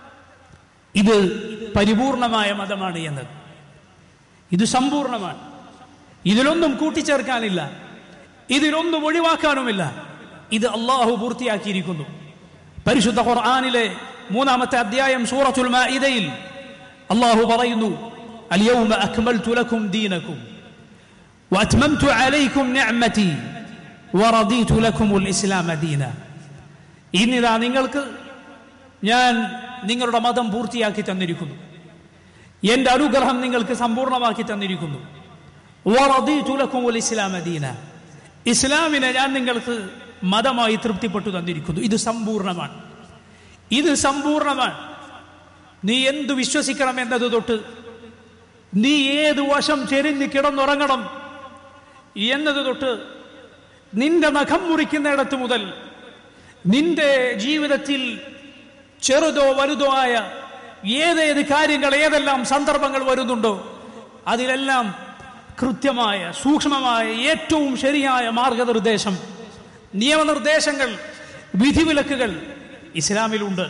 ഇത് പരിപൂർണമായ മതമാണ് എന്നത്. ഇത് സമ്പൂർണമാണ്, ഇതിലൊന്നും കൂട്ടിച്ചേർക്കാനില്ല, ഇതിലൊന്നും ഒഴിവാക്കാനുമില്ല. ഇത് അല്ലാഹു പൂർത്തിയാക്കിയിരിക്കുന്നു. പരിശുദ്ധ ഖുർആനിലെ മൂന്നാമത്തെ അധ്യായം സൂറത്തുൽ മാഇദയിൽ അല്ലാഹു പറയുന്നു, അൽയൗമ അക്മൽതു ലക്കും ദീനക്കും വഅത്മംതു അലൈക്കും നിഅമതി വറദീതു ലക്കുമുൽ ഇസ്ലാമ ദീന. ഇന്നിതാ നിങ്ങൾക്ക് ഞാൻ നിങ്ങളുടെ മതം പൂർത്തിയാക്കി തന്നിരിക്കുന്നു, എന്റെ അനുഗ്രഹം നിങ്ങൾക്ക് സമ്പൂർണ്ണമാക്കി തന്നിരിക്കുന്നു. വറദീതു ലക്കുമുൽ ഇസ്ലാമ ദീന, ഇസ്ലാമിനെ ഞാൻ നിങ്ങൾക്ക് മതമായി തൃപ്തിപ്പെട്ടു തന്നിരിക്കുന്നു. ഇത് സമ്പൂർണ്ണമാണ്, ഇത് സമ്പൂർണ്ണമാണ്. നീ എന്തു വിശ്വസിക്കണം എന്നത് തൊട്ട്, നീ ഏത് വശം ചെരിഞ്ഞ് കിടന്നുറങ്ങണം എന്നത് തൊട്ട്, നിന്റെ നഖം മുറിക്കുന്നിടത്ത് മുതൽ നിന്റെ ജീവിതത്തിൽ ചെറുതോ വലുതോ ആയ ഏതേത് കാര്യങ്ങൾ, ഏതെല്ലാം സന്ദർഭങ്ങൾ വരുന്നുണ്ടോ അതിലെല്ലാം കൃത്യമായ സൂക്ഷ്മമായ ഏറ്റവും ശരിയായ മാർഗനിർദ്ദേശം, നിയമനിർദ്ദേശങ്ങൾ, വിധിവിലക്കുകൾ ഇസ്ലാമിലുണ്ട്.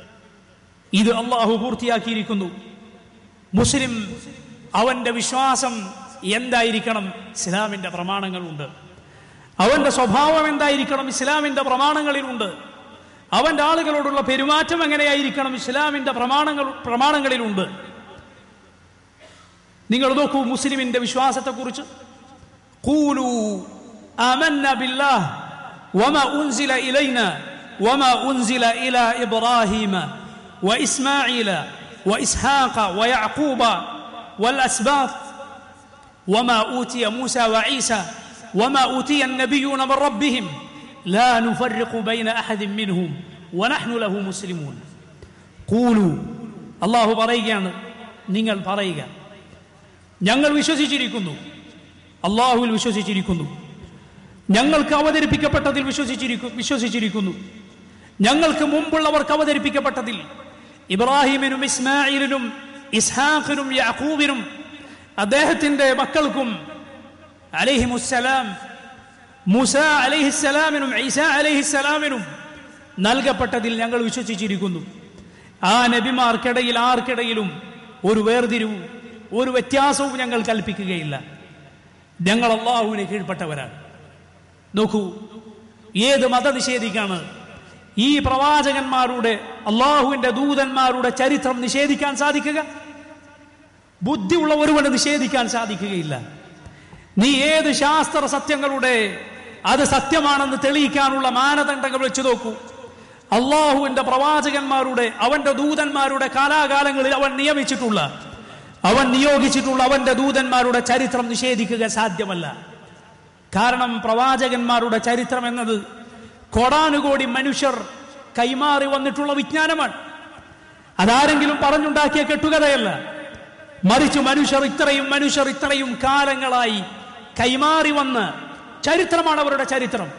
ഇത് അല്ലാഹു പൂർത്തിയാക്കിയിരിക്കുന്നു. മുസ്ലിം അവന്റെ വിശ്വാസം എന്തായിരിക്കണം? ഇസ്ലാമിന്റെ പ്രമാണങ്ങളുണ്ട്. അവന്റെ സ്വഭാവം എന്തായിരിക്കണം? ഇസ്ലാമിന്റെ പ്രമാണങ്ങളിലുണ്ട്. അവന്റെ ആളുകളോടുള്ള പെരുമാറ്റം എങ്ങനെയായിരിക്കണം ഇസ്ലാമിന്റെ പ്രമാണങ്ങൾ പ്രമാണങ്ങളിലുണ്ട്. നിങ്ങൾ നോക്കൂ മുസ്ലിമിന്റെ വിശ്വാസത്തെക്കുറിച്ച്. ഖൂലൂ ആമന്ന ബില്ലാഹ് വമാ ഉൻസില ഇലൈനാ വമാ ഉൻസില ഇലാ ഇബ്രാഹീമ വഇസ്മാഈല വഇസ്ഹാഖ വയഅഖൂബ വൽഅസ്ബാത്ത് വമാ ഊതിയ മൂസ വഈസ വമാ ഊതിയ النبيون من ربهم لا نفرق بين أحد منهم ونحن له مسلمون. ഖൂലൂ, അല്ലാഹു പറയുകയാണ്, നിങ്ങൾ പറയുക, ഞങ്ങൾ വിശ്വസിച്ചിരിക്കുന്നു, അല്ലാഹുവിൽ വിശ്വസിച്ചിരിക്കുന്നു, ഞങ്ങൾക്ക് അവതരിപ്പിക്കപ്പെട്ടതിൽ വിശ്വസിച്ചിരിക്കുന്നു വിശ്വസിച്ചിരിക്കുന്നു ഞങ്ങൾക്ക് മുമ്പുള്ളവർക്ക് അവതരിപ്പിക്കപ്പെട്ടതിൽ ഇബ്രാഹിമിനും ഇസ്മാഈലിനും ഇസ്ഹാഖിനും യാഖൂബിനും അദ്ദേഹത്തിന്റെ മക്കൾക്കും അലൈഹിമുസ്സലാം മൂസ അലൈഹിസ്സലാമിനും ഈസ അലൈഹിസ്സലാമിനും നൽകപ്പെട്ടതിൽ ഞങ്ങൾ വിശ്വസിച്ചിരിക്കുന്നു. ആ നബിമാർക്കിടയിൽ ആർക്കിടയിലും ഒരു വേർതിരിവും ഒരു വ്യത്യാസവും ഞങ്ങൾ കൽപ്പിക്കുകയില്ല. ഞങ്ങൾ അല്ലാഹുവിനെ കീഴ്പ്പെട്ടവരാണ്. നോക്കൂ, ഏത് മതനിഷേധിക്കാണ് ഈ പ്രവാചകന്മാരുടെ അള്ളാഹുവിന്റെ ദൂതന്മാരുടെ ചരിത്രം നിഷേധിക്കാൻ സാധിക്കുക? ബുദ്ധിയുള്ള ഒരുവന് നിഷേധിക്കാൻ സാധിക്കുകയില്ല. നീ ഏത് ശാസ്ത്ര സത്യങ്ങളുടെ അത് സത്യമാണെന്ന് തെളിയിക്കാനുള്ള മാനദണ്ഡങ്ങൾ വെച്ച് നോക്കൂ. അള്ളാഹുവിന്റെ പ്രവാചകന്മാരുടെ അവന്റെ ദൂതന്മാരുടെ കാലാകാലങ്ങളിൽ അവൻ നിയമിച്ചിട്ടുള്ള അവൻ നിയോഗിച്ചിട്ടുള്ള അവന്റെ ദൂതന്മാരുടെ ചരിത്രം നിഷേധിക്കുക സാധ്യമല്ല. കാരണം പ്രവാചകന്മാരുടെ ചരിത്രം എന്നത് കോടാനുകോടി മനുഷ്യർ കൈമാറി വന്നിട്ടുള്ള വിജ്ഞാനമാണ്. അതാരെങ്കിലും പറഞ്ഞുണ്ടാക്കിയ കെട്ടുകഥയല്ല. മറിച്ച് മനുഷ്യർ ഇത്രയും മനുഷ്യർ ഇത്രയും കാലങ്ങളായി കൈമാറി വന്ന ചരിത്രമാണ് അവരുടെ ചരിത്രം.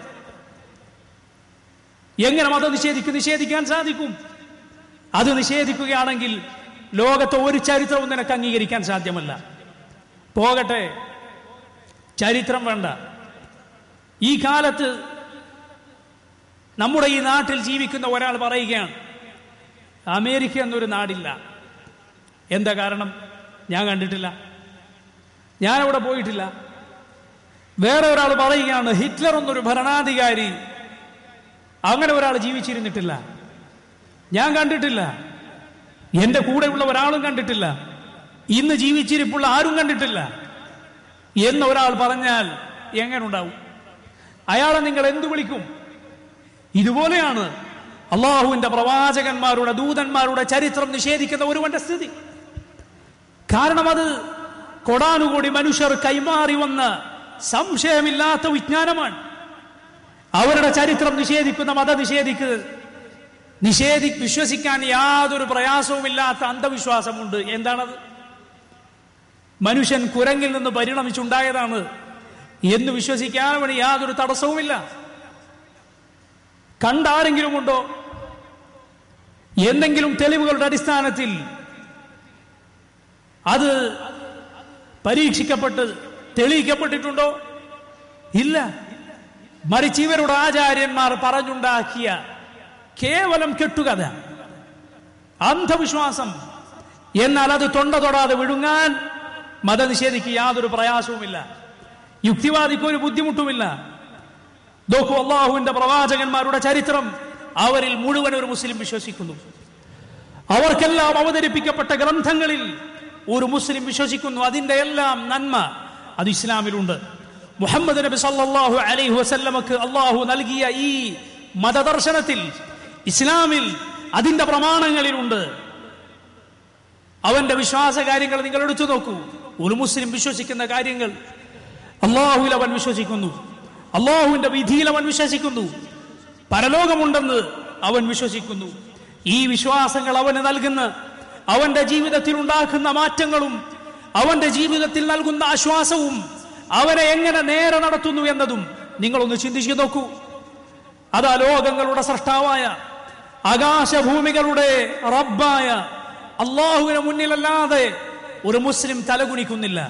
എങ്ങനെ മതം നിഷേധിക്ക് നിഷേധിക്കാൻ സാധിക്കും? അത് നിഷേധിക്കുകയാണെങ്കിൽ ലോകത്തെ ഒരു ചരിത്രവും നിനക്ക് അംഗീകരിക്കാൻ സാധ്യമല്ല. പോകട്ടെ, ചരിത്രം വേണ്ട. ഈ കാലത്ത് നമ്മുടെ ഈ നാട്ടിൽ ജീവിക്കുന്ന ഒരാൾ പറയുകയാണ്, അമേരിക്ക എന്നൊരു നാടില്ല. എന്താ കാരണം? ഞാൻ കണ്ടിട്ടില്ല, ഞാനവിടെ പോയിട്ടില്ല. വേറെ ഒരാൾ പറയുകയാണ്, ഹിറ്റ്ലർ എന്നൊരു ഭരണാധികാരി, അങ്ങനെ ഒരാൾ ജീവിച്ചിരുന്നിട്ടില്ല, ഞാൻ കണ്ടിട്ടില്ല, എന്റെ കൂടെയുള്ള ഒരാളും കണ്ടിട്ടില്ല, ഇന്ന് ജീവിച്ചിരിപ്പുള്ള ആരും കണ്ടിട്ടില്ല എന്ന് ഒരാൾ പറഞ്ഞാൽ എങ്ങനെ ഉണ്ടാവും? അയാളെ നിങ്ങൾ എന്തു വിളിക്കും? ഇതുപോലെയാണ് അള്ളാഹുവിന്റെ പ്രവാചകന്മാരുടെ ദൂതന്മാരുടെ ചരിത്രം നിഷേധിക്കുന്ന ഒരുവന്റെ സ്ഥിതി. കാരണം അത് കൊടാനുകൂടി മനുഷ്യർ കൈമാറി വന്ന സംശയമില്ലാത്ത വിജ്ഞാനമാണ്. അവരുടെ ചരിത്രം നിഷേധിക്കുന്ന മത നിഷേധിക്ക് നിഷേധി വിശ്വസിക്കാൻ യാതൊരു പ്രയാസവുമില്ലാത്ത അന്ധവിശ്വാസമുണ്ട്. എന്താണത്? മനുഷ്യൻ കുരങ്ങിൽ നിന്ന് പരിണമിച്ചുണ്ടായതാണ് എന്ന് വിശ്വസിക്കാൻ വേണ്ടി യാതൊരു തടസ്സവുമില്ല. കണ്ടാരെങ്കിലും ഉണ്ടോ? എന്തെങ്കിലും തെളിവുകളുടെ അടിസ്ഥാനത്തിൽ അത് പരീക്ഷിക്കപ്പെട്ട് തെളിയിക്കപ്പെട്ടിട്ടുണ്ടോ? ഇല്ല. മറിച്ച് ഇവരുടെ ആചാര്യന്മാർ പറഞ്ഞുണ്ടാക്കിയ കേവലം കെട്ടുകഥ, അന്ധവിശ്വാസം. എന്നാൽ അത് തൊണ്ട തൊടാതെ വിഴുങ്ങാൻ മതനിഷേധിക്ക് യാതൊരു പ്രയാസവുമില്ല, യുക്തിവാദിക്ക് ഒരു ബുദ്ധിമുട്ടുമില്ല. നോക്കൂ, അള്ളാഹുവിന്റെ പ്രവാചകന്മാരുടെ ചരിത്രം അവരിൽ മുഴുവൻ ഒരു മുസ്ലിം വിശ്വസിക്കുന്നു. അവർക്കെല്ലാം അവതരിപ്പിക്കപ്പെട്ട ഗ്രന്ഥങ്ങളിൽ ഒരു മുസ്ലിം വിശ്വസിക്കുന്നു. അതിന്റെ എല്ലാം നന്മ അത് ഇസ്ലാമിലുണ്ട്. മുഹമ്മദ് നബി സല്ലല്ലാഹു അലൈഹി വസല്ലമക്ക് അള്ളാഹു നൽകിയ ഈ മതദർശനത്തിൽ, ഇസ്ലാമിൽ അതിന്റെ പ്രമാണങ്ങളിലുണ്ട്. അവന്റെ വിശ്വാസ കാര്യങ്ങൾ നിങ്ങൾ എടുത്തു നോക്കൂ. ഒരു മുസ്ലിം വിശ്വസിക്കുന്ന കാര്യങ്ങൾ, അള്ളാഹുവിൽ അവൻ വിശ്വസിക്കുന്നു, അള്ളാഹുവിന്റെ വിധിയിൽ അവൻ വിശ്വസിക്കുന്നു, പരലോകമുണ്ടെന്ന് അവൻ വിശ്വസിക്കുന്നു. ഈ വിശ്വാസങ്ങൾ അവന് നൽകുന്ന, അവന്റെ ജീവിതത്തിൽ ഉണ്ടാക്കുന്ന മാറ്റങ്ങളും അവന്റെ ജീവിതത്തിൽ നൽകുന്ന ആശ്വാസവും അവനെ എങ്ങനെ നേരെ നടത്തുന്നു എന്നതും നിങ്ങളൊന്ന് ചിന്തിച്ചു നോക്കൂ. അതാ ലോകങ്ങളുടെ സൃഷ്ടാവായ, ആകാശഭൂമികളുടെ റബ്ബായ അള്ളാഹുവിന് മുന്നിലല്ലാതെ ഒരു മുസ്ലിം തലകുനിക്കുന്നില്ല.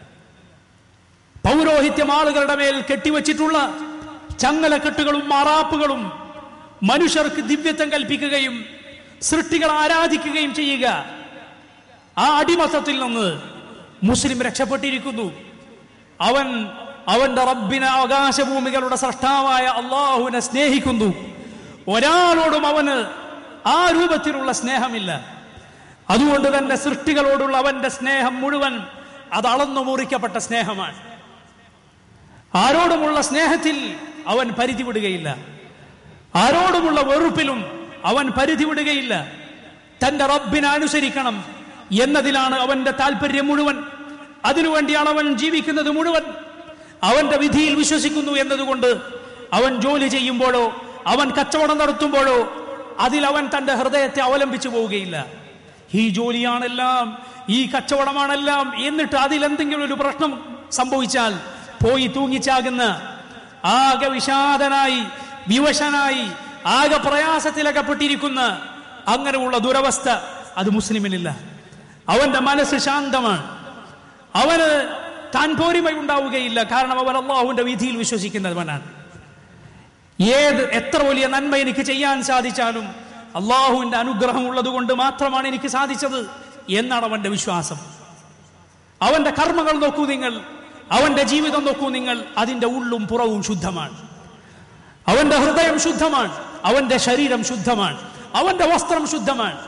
പൗരോഹിത്യം ആളുകളുടെ മേൽ കെട്ടിവെച്ചിട്ടുള്ള ചങ്ങലക്കെട്ടുകളും മാറാപ്പുകളും മനുഷ്യർക്ക് ദിവ്യത്വം കൽപ്പിക്കുകയും സൃഷ്ടികളെ ആരാധിക്കുകയും ചെയ്യുക, ആ അടിമത്തത്തിൽ നിന്ന് മുസ്ലിം രക്ഷപ്പെട്ടിരിക്കുന്നു. അവൻ അവന്റെ റബ്ബിനെ, ആകാശഭൂമികളുടെ സൃഷ്ടാവായ അള്ളാഹുവിനെ സ്നേഹിക്കുന്നു. ഒരാളോടും അവന് ആ രൂപത്തിലുള്ള സ്നേഹമില്ല. അതുകൊണ്ട് തന്നെ സൃഷ്ടികളോടുള്ള അവന്റെ സ്നേഹം മുഴുവൻ അത് അളന്നു മുറിക്കപ്പെട്ട സ്നേഹമാണ്. ആരോടുമുള്ള സ്നേഹത്തിൽ അവൻ പരിധി വിടുകയില്ല, ആരോടുമുള്ള വെറുപ്പിലും അവൻ പരിധി വിടുകയില്ല. തന്റെ റബ്ബിനെ അനുസരിക്കണം എന്നതിലാണ് അവന്റെ താല്പര്യം മുഴുവൻ. അതിനുവേണ്ടിയാണ് അവൻ ജീവിക്കുന്നത് മുഴുവൻ. അവന്റെ വിധിയിൽ വിശ്വസിക്കുന്നു എന്നതുകൊണ്ട് അവൻ ജോലി ചെയ്യുമ്പോഴോ അവൻ കച്ചവടം നടത്തുമ്പോഴോ അതിൽ അവൻ തന്റെ ഹൃദയത്തെ അവലംബിച്ചു പോവുകയില്ല. ഈ ജോലിയാണെല്ലാം, ഈ കച്ചവടമാണെല്ലാം, എന്നിട്ട് അതിലെന്തെങ്കിലും ഒരു പ്രശ്നം സംഭവിച്ചാൽ പോയി തൂങ്ങിച്ചാകുന്ന, ആകെ വിഷാദനായി വിവശനായി ആകെ പ്രയാസത്തിലകപ്പെട്ടിരിക്കുന്ന അങ്ങനെയുള്ള ദുരവസ്ഥ അത് മുസ്ലിമിനില്ല. അവന്റെ മനസ്സ് ശാന്തമാണ്, അവന് താൻ പോരിമയുണ്ടാവുകയില്ല. കാരണം അവൻ അല്ലാഹുവിന്റെ വിധിയിൽ വിശ്വസിക്കുന്നവനാണ്. ഏത് എത്ര വലിയ നന്മ എനിക്ക് ചെയ്യാൻ സാധിച്ചാലും അല്ലാഹുവിന്റെ അനുഗ്രഹം ഉള്ളത് കൊണ്ട് മാത്രമാണ് എനിക്ക് സാധിച്ചത് എന്നാണ് അവന്റെ വിശ്വാസം. അവന്റെ കർമ്മങ്ങൾ നോക്കൂ നിങ്ങൾ, അവന്റെ ജീവിതം നോക്കൂ നിങ്ങൾ, അതിന്റെ ഉള്ളും പുറവും ശുദ്ധമാണ്. അവന്റെ ഹൃദയം ശുദ്ധമാണ്, അവന്റെ ശരീരം ശുദ്ധമാണ്, അവന്റെ വസ്ത്രം ശുദ്ധമാണ്.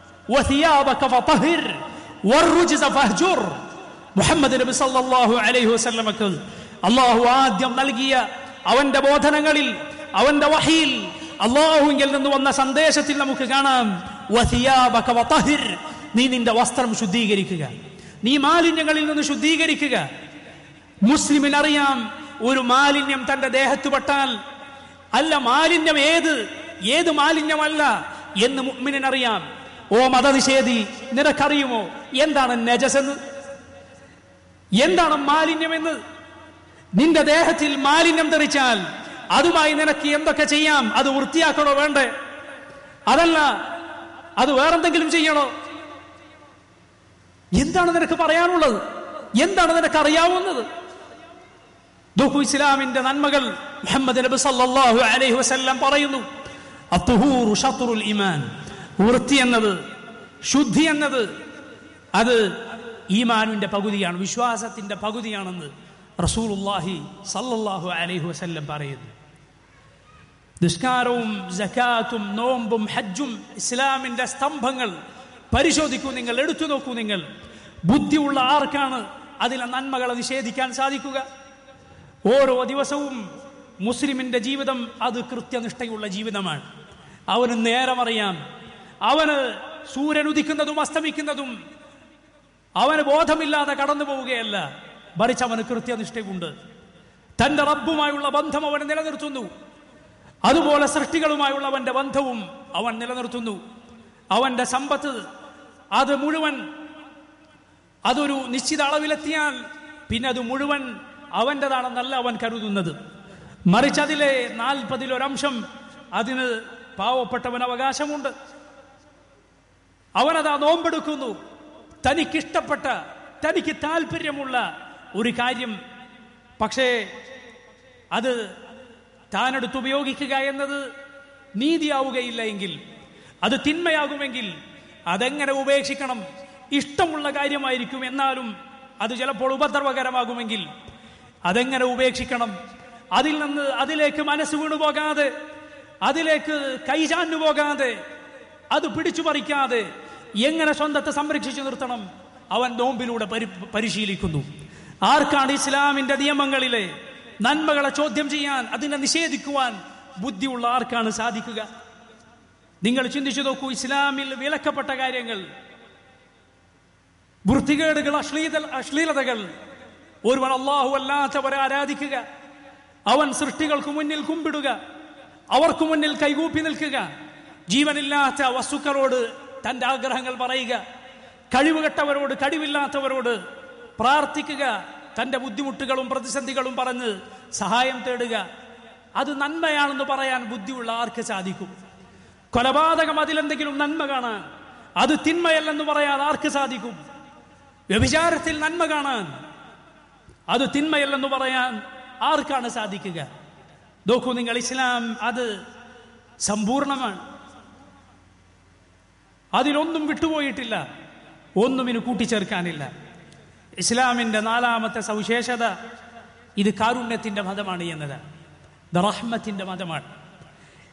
മുഹമ്മദ് നബി സല്ലല്ലാഹു അലൈഹി വസല്ലമക്ക് അല്ലാഹു ആദ്യം നൽകിയ അവന്റെ ബോധനങ്ങളിൽ, അവന്റെ വഹിയിൽ, അല്ലാഹുവിൽ നിന്ന് വന്ന സന്ദേശത്തിൽ നമുക്ക് കാണാം, വസിയാബക വതഹിർ, നീ നിന്റെ വസ്ത്രം ശുദ്ധീകരിക്കുക, നീ മാലിന്യങ്ങളിൽ നിന്ന് ശുദ്ധീകരിക്കുക. മുസ്ലിമിനറിയാം ഒരു മാലിന്യം തന്റെ ദേഹത്ത് പെട്ടാൽ, അല്ല മാലിന്യം ഏത് ഏത് മാലിന്യമല്ല എന്ന് മുഅ്മിനിനറിയാം. ഓ മതനിഷേധി, നിനക്കറിയുമോ എന്താണ് നജസ് എന്ന്, എന്താണ് മാലിന്യമെന്ന്? നിന്റെ ദേഹത്തിൽ മാലിന്യം തെറിച്ചാൽ അതുമായി നിനക്ക് എന്തൊക്കെ ചെയ്യാം? അത് വൃത്തിയാക്കണോ വേണ്ടേ? അതല്ല അത് വേറെന്തെങ്കിലും ചെയ്യണോ? എന്താണ് നിനക്ക് പറയാനുള്ളത്? എന്താണ് നിനക്ക് അറിയാവുന്നത്? ദുഹു ഇസ്ലാമിന്റെ നന്മകൾ മുഹമ്മദ് നബി സല്ലല്ലാഹു അലൈഹി വസല്ലം പറയുന്നു, അത്ഹൂറു ശത്റുൽ ഈമാൻ, വൃത്തി എന്നത്, ശുദ്ധി എന്നത് അത് ഈമാനിന്റെ പകുതിയാണ്, വിശ്വാസത്തിന്റെ പകുതിയാണെന്ന് റസൂലുള്ളാഹി സല്ലല്ലാഹു അലൈഹി വസല്ലം പറയുന്നു. നിസ്കാരവും സകാത്തും നോമ്പും ഹജ്ജും ഇസ്ലാമിന്റെ സ്തംഭങ്ങൾ പരിശോധിക്കൂ നിങ്ങൾ, എടുത്തു നോക്കൂ നിങ്ങൾ. ബുദ്ധിയുള്ള ആർക്കാണ് അതിലെ നന്മകളെ നിഷേധിക്കാൻ സാധിക്കുക? ഓരോ ദിവസവും മുസ്ലിമിന്റെ ജീവിതം അത് കൃത്യനിഷ്ഠയുള്ള ജീവിതമാണ്. അവന് നേരമറിയാം, അവന് സൂര്യൻ ഉദിക്കുന്നതും അസ്തമിക്കുന്നതും അവന് ബോധമില്ലാതെ കടന്നു പോവുകയല്ല, മറിച്ച് അവന് കൃത്യനിഷ്ഠയുണ്ട്. തന്റെ റബ്ബുമായുള്ള ബന്ധം അവൻ നിലനിർത്തുന്നു. അതുപോലെ സൃഷ്ടികളുമായുള്ള അവന്റെ ബന്ധവും അവൻ നിലനിർത്തുന്നു. അവന്റെ സമ്പത്ത് അത് മുഴുവൻ അതൊരു നിശ്ചിത അളവിലെത്തിയാൽ പിന്നെ അത് മുഴുവൻ അവൻ്റെതാണെന്നല്ല അവൻ കരുതുന്നത്, മറിച്ച് അതിലെ നാൽപ്പതിലൊരംശം അതിന് പാവപ്പെട്ടവൻ അവകാശമുണ്ട്. അവനതാ നോമ്പെടുക്കുന്നു. തനിക്കിഷ്ടപ്പെട്ട, തനിക്ക് താല്പര്യമുള്ള ഒരു കാര്യം, പക്ഷേ അത് താനെടുത്ത് ഉപയോഗിക്കുക എന്നത് നീതിയാവുകയില്ല എങ്കിൽ, അത് തിന്മയാകുമെങ്കിൽ അതെങ്ങനെ ഉപേക്ഷിക്കണം? ഇഷ്ടമുള്ള കാര്യമായിരിക്കും, എന്നാലും അത് ചിലപ്പോൾ ഉപദ്രവകരമാകുമെങ്കിൽ അതെങ്ങനെ ഉപേക്ഷിക്കണം? അതിൽ നിന്ന് അതിലേക്ക് മനസ്സ് വീണുപോകാതെ, അതിലേക്ക് കൈചാഞ്ഞു പോകാതെ, അത് പിടിച്ചു പറിക്കാതെ എങ്ങനെ സ്വന്തത്തെ സംരക്ഷിച്ചു നിർത്തണം? അവൻ നോമ്പിലൂടെ പരി പരിശീലിക്കുന്നു. ആർക്കാണ് ഇസ്ലാമിന്റെ നിയമങ്ങളിലെ നന്മകളെ ചോദ്യം ചെയ്യാൻ, അതിനെ നിഷേധിക്കുവാൻ ബുദ്ധിയുള്ള ആർക്കാണ് സാധിക്കുക? നിങ്ങൾ ചിന്തിച്ചു നോക്കൂ. ഇസ്ലാമിൽ വിലക്കപ്പെട്ട കാര്യങ്ങൾ, വൃത്തികേടുകൾ, അശ്ലീല അശ്ലീലതകൾ, ഒരുവൻ അല്ലാഹു അല്ലാത്തവരെ ആരാധിക്കുക, അവൻ സൃഷ്ടികൾക്ക് മുന്നിൽ കുമ്പിടുക, അവർക്ക് മുന്നിൽ കൈകൂപ്പി നിൽക്കുക, ജീവനില്ലാത്ത വസ്തുക്കളോട് തന്റെ ആഗ്രഹങ്ങൾ പറയുക, കഴിവുകെട്ടവരോട് കഴിവില്ലാത്തവരോട് പ്രാർത്ഥിക്കുക, തന്റെ ബുദ്ധിമുട്ടുകളും പ്രതിസന്ധികളും പറഞ്ഞ് സഹായം തേടുക, അത് നന്മയാണെന്ന് പറയാൻ ബുദ്ധിയുള്ള ആർക്ക് സാധിക്കും? കൊലപാതകം, അതിലെന്തെങ്കിലും നന്മ കാണാൻ, അത് തിന്മയല്ലെന്ന് പറയാൻ ആർക്ക് സാധിക്കും? വ്യഭിചാരത്തിൽ നന്മ കാണാൻ, അത് തിന്മയല്ലെന്ന് പറയാൻ ആർക്കാണ് സാധിക്കുക? നോക്കൂ നിങ്ങൾ, ഇസ്ലാം അത് സമ്പൂർണമാണ്. അതിലൊന്നും വിട്ടുപോയിട്ടില്ല, ഒന്നും ഇനി കൂട്ടിച്ചേർക്കാനില്ല. ഇസ്ലാമിന്റെ നാലാമത്തെ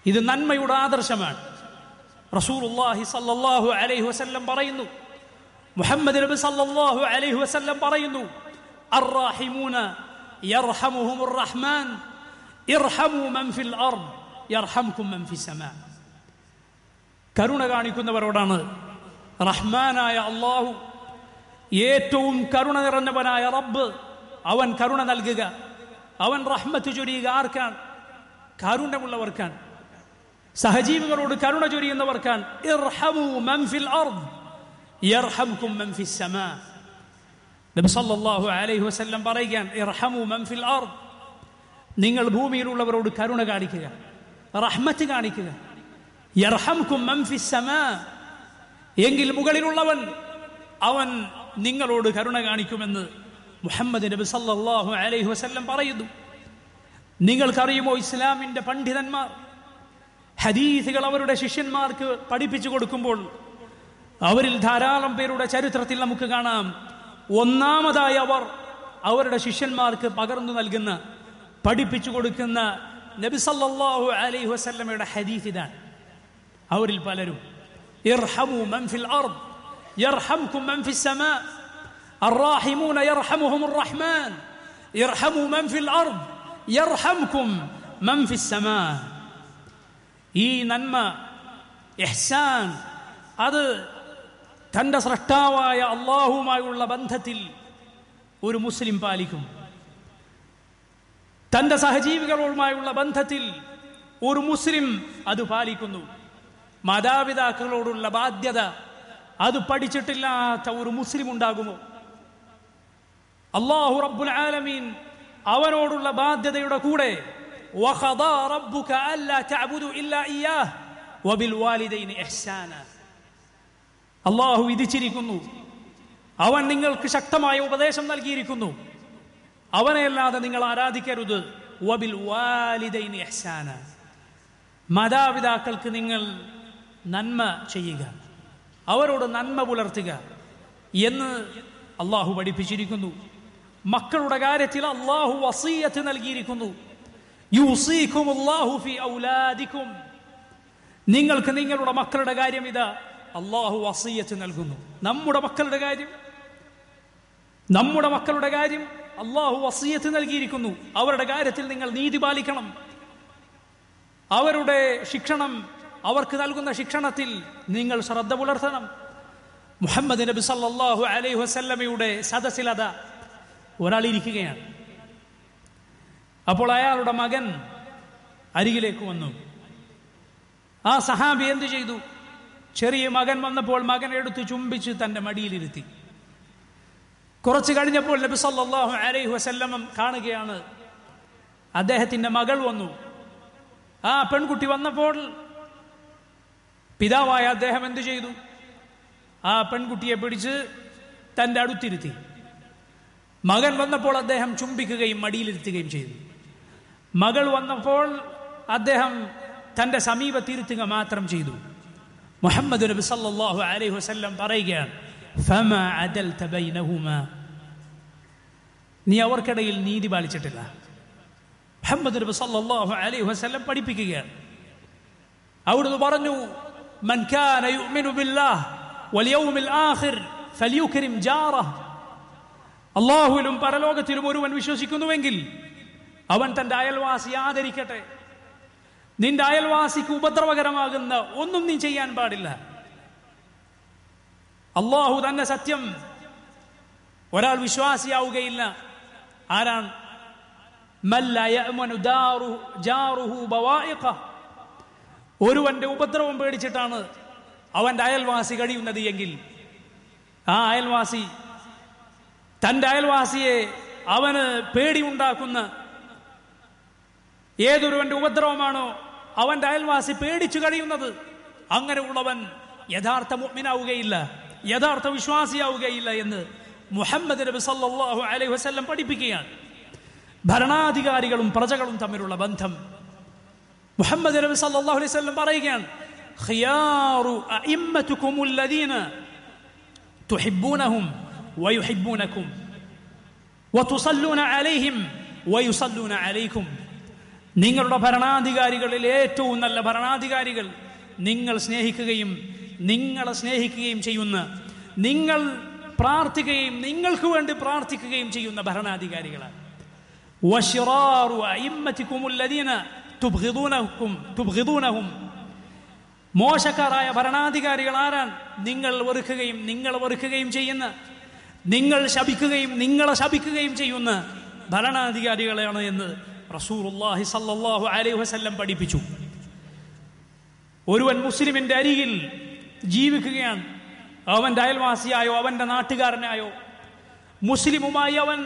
ഇത് നന്മയുടെ ആദർശമാണ്. റസൂലുള്ളാഹി സ്വല്ലല്ലാഹു അലൈഹി വസല്ലം പറയുന്നു, മുഹമ്മദ് നബി സ്വല്ലല്ലാഹു അലൈഹി വസല്ലം പറയുന്നു, അർറഹിമൂന യർഹമുഹുമുർ റഹ്മാൻ ഇർഹമു മൻ ഫിൽ അർദ് യർഹംകും മൻ ഫിസ് സമാ. കരുണ കാണിക്കുന്നവരോടാണ് റഹ്മാനായ അല്ലാഹു, ഏറ്റവും കരുണ നിറഞ്ഞവനായ റബ്ബ്, അവൻ കരുണ നൽകുക, അവൻ റഹ്മത്ത് ചൊരിയുക. ആർക്കാണ്? കാരുണ്യമുള്ളവർക്കാണ്, സഹജീവികളോട് കരുണ ചൊരിയുന്നവർക്കാണ്. ഇർഹമു മൻ ഫിൽ അർദ് യർഹംകും മൻ ഫിസ് സമാ. നബി സല്ലല്ലാഹു അലൈഹി വസല്ലം പറയുകയാണ്, ഇർഹമു മൻ ഫിൽ അർദ്, നിങ്ങൾ ഭൂമിയിലുള്ളവരോട് കരുണ കാണിക്കുക, റഹ്മത്ത് കാണിക്കുക. യർഹംകും മൻ ഫിസ് സമാ, എങ്കിൽ മുകളിലുള്ളവൻ അവൻ നിങ്ങളോട് കരുണ കാണിക്കുമെന്ന് മുഹമ്മദ് നബി സല്ലല്ലാഹു അലൈഹി വസല്ലം പറയുന്നു. നിങ്ങൾക്കറിയുമോ, ഇസ്ലാമിന്റെ പണ്ഡിതന്മാർ ഹദീസുകൾ അവരുടെ ശിഷ്യന്മാർക്ക് പഠിപ്പിച്ചു കൊടുക്കുമ്പോൾ അവരിൽ ധാരാളം പേരുടെ ചരിത്രത്തിൽ നമുക്ക് കാണാം, ഒന്നാമതായി അവർ അവരുടെ ശിഷ്യന്മാർക്ക് പകർന്നു നൽകുന്ന, പഠിപ്പിച്ചു കൊടുക്കുന്ന നബി സല്ലല്ലാഹു അലൈഹി വസല്ലമയുടെ ഹദീസ് ഇതാണ്. അവരിൽ പലരും ഇർഹമു മൻ ഫിൽ അർദ് യർഹംകും മൻ ഫിസ് സമാ, അർറാഹിമൂന യർഹമുഹുമുർ റഹ്മാൻ ഇർഹമു മൻ ഫിൽ അർദ് യർഹംകും മൻ ഫിസ് സമാ. ഈ നന്മ, ഇഹ്സാൻ, അത് തന്റെ സ്രഷ്ടാവായ അല്ലാഹുവുമായുള്ള ബന്ധത്തിൽ ഒരു മുസ്ലിം പാലിക്കും. തന്റെ സഹജീവികളുമായുള്ള ബന്ധത്തിൽ ഒരു മുസ്ലിം അത് പാലിക്കുന്നു. മാതാപിതാക്കളോടുള്ള ബാധ്യത അത് പഠിച്ചിട്ടില്ലാത്ത ഒരു മുസ്ലിം ഉണ്ടാകുമോ? അല്ലാഹു റബ്ബുൽ ആലമീൻ അവനോടുള്ള ബാധ്യതയുടെ കൂടെ വഖദാ റബ്ബുക അല്ലാ തഅബുദു ഇല്ലാ ഇയ്യാഹ് വബിൽ വാലിദൈനി ഇഹ്സാന, അല്ലാഹു വിധിച്ചിരിക്കുന്നു, അവൻ നിങ്ങൾക്ക് ശക്തമായ ഉപദേശം നൽകിയിരിക്കുന്നു, അവനെയല്ലാതെ നിങ്ങൾ ആരാധിക്കരുത്. വബിൽ വാലിദൈനി ഇഹ്സാന, മാതാപിതാക്കൾക്ക് നിങ്ങൾ നന്മ ചെയ്യുക, അവരോട് നന്മ പുലർത്തുക എന്ന് അല്ലാഹു പഠിപ്പിച്ചിരിക്കുന്നു. മക്കളുടെ കാര്യത്തിൽ അല്ലാഹു വസിയ്യത്ത് നൽകിയിരിക്കുന്നു. യൂസീകുമുല്ലാഹു ഫീ ഔലാദികും, നിങ്ങൾക്ക് നിങ്ങളുടെ മക്കളുടെ കാര്യം ഇതാ അല്ലാഹു വസിയ്യത്ത് നൽകുന്നു. നമ്മുടെ മക്കളുടെ കാര്യം നമ്മുടെ മക്കളുടെ കാര്യം അല്ലാഹു വസിയ്യത്ത് നൽകിയിരിക്കുന്നു. അവരുടെ കാര്യത്തിൽ നിങ്ങൾ നീതി പാലിക്കണം. അവരുടെ ശിക്ഷണം, അവർക്ക് നൽകുന്ന ശിക്ഷണത്തിൽ നിങ്ങൾ ശ്രദ്ധ പുലർത്തണം. മുഹമ്മദ് നബി സല്ലല്ലാഹു അലൈഹി വസല്ലമയുടെ സദസ്സിലത ഒരാൾ ഇരിക്കുകയാണ്. അപ്പോൾ അയാളുടെ മകൻ അരികിലേക്ക് വന്നു. ആ സഹാബി എന്തു ചെയ്തു? ചെറിയ മകൻ വന്നപ്പോൾ മകനെ എടുത്ത് ചുംബിച്ച് തന്റെ മടിയിലിരുത്തി. കുറച്ച് കഴിഞ്ഞപ്പോൾ നബി സല്ലല്ലാഹു അലൈഹി വസല്ലം കാണുകയാണ്, അദ്ദേഹത്തിന്റെ മകൾ വന്നു. ആ പെൺകുട്ടി വന്നപ്പോൾ പിതാവായ അദ്ദേഹം എന്തു ചെയ്തു? ആ പെൺകുട്ടിയെ പിടിച്ച് തന്റെ അടുത്തിരുത്തി. മകൻ വന്നപ്പോൾ അദ്ദേഹം ചുംബിക്കുകയും മടിയിലിരുത്തുകയും ചെയ്തു. മകൾ വന്നപ്പോൾ അദ്ദേഹം തന്റെ സമീപത്തിരുത്തുക മാത്രം ചെയ്തു. മുഹമ്മദ് നബി സല്ലല്ലാഹു അലൈഹി വസല്ലം പറയുകയാണ്, ഫമാ അദൽത ബൈനഹുമാ, നീ അവർക്കിടയിൽ നീതി പാലിച്ചിട്ടില്ല. മുഹമ്മദ് നബി സല്ലല്ലാഹു അലൈഹി വസല്ലം പഠിപ്പിക്കുകയാണ്. അവിടുന്ന് പറഞ്ഞു, മൻ കാന യുഅ്മിനു ബില്ലാഹ് വൽ യൗമിൽ ആഖിർ ഫൽയുക്രിം ജാറഹ്, അല്ലാഹുവിലും പരലോകത്തിലും ഒരുവൻ വിശ്വസിക്കുന്നുവെങ്കിൽ അവൻ തന്റെ അയൽവാസിയെ ആദരിക്കട്ടെ. നിന്റെ അയൽവാസിക്ക് ഉപദ്രവകരമാകുന്ന ഒന്നും നീ ചെയ്യാൻ പാടില്ല. അല്ലാഹു തന്നെ സത്യം, ഒരാൾ വിശ്വാസിയാവുകയില്ല. ആരാണ്? മല്ല യഅ്മനു ദാറുഹു ജാറുഹു ബവായിഖഹ്, ഒരുവന്റെ ഉപദ്രവം പേടിച്ചിട്ടാണ് അവന്റെ അയൽവാസി കഴിയുന്നത് എങ്കിൽ ആ അയൽവാസി തന്റെ അയൽവാസിയെ അവന് പേടിയുണ്ടാക്കുന്ന ഏതൊരുവന്റെ ഉപദ്രവമാണോ അവന്റെ അയൽവാസി പേടിച്ചു കഴിയുന്നത്, അങ്ങനെയുള്ളവൻ യഥാർത്ഥ മുഅ്മിനാവുകയില്ല, യഥാർത്ഥ വിശ്വാസിയാവുകയില്ല എന്ന് മുഹമ്മദ് നബി സല്ലല്ലാഹു അലൈഹി വസല്ലം പഠിപ്പിക്കുകയാണ്. ഭരണാധികാരികളും പ്രജകളും തമ്മിലുള്ള ബന്ധം മുഹമ്മദ് നബി സല്ലല്ലാഹു അലൈഹി വസല്ലം പറയുകയാണ്, ഖിയാറു അഇമ്മതുകുമുൽ ലദീന തുഹിബ്ബൂനഹും വയുഹിബ്ബൂനകും വതുസല്ലൂന അലൈഹിം വയുസല്ലൂന അലൈക്കും, നിങ്ങളുടെ ഭരണാധികാരികളിൽ ഏറ്റവും നല്ല ഭരണാധികാരികൾ നിങ്ങൾ സ്നേഹിക്കുകയും നിങ്ങളെ സ്നേഹിക്കുകയും ചെയ്യുന്ന, നിങ്ങൾ പ്രാർത്ഥിക്കുകയും നിങ്ങൾക്ക് വേണ്ടി പ്രാർത്ഥിക്കുകയും ചെയ്യുന്ന ഭരണാധികാരികളാണ്. വശിറാറു അഇമ്മതികും അല്ലദീന തുബ്ഗിദൂനഹും തുബ്ഗിദൂനഹും മോശക്കാരായ ഭരണാധികാരികൾ ആരാണ്? നിങ്ങൾ വെറുക്കുകയും നിങ്ങളെ വെറുക്കുകയും ചെയ്യുന്ന, നിങ്ങൾ ശപിക്കുകയും നിങ്ങളെ ശപിക്കുകയും ചെയ്യുന്ന ഭരണാധികാരികളാണ് എന്ന് റസൂലുള്ളാഹി സ്വല്ലല്ലാഹു അലൈഹി വസല്ലം പഠിപ്പിച്ചു. ഒരുവൻ മുസ്ലിമിന്റെ അരികിൽ ജീവിക്കുകയാണ്, അവന്റെ അയൽവാസിയായോ അവന്റെ നാട്ടുകാരനായോ മുസ്ലിമുമായി അവൻ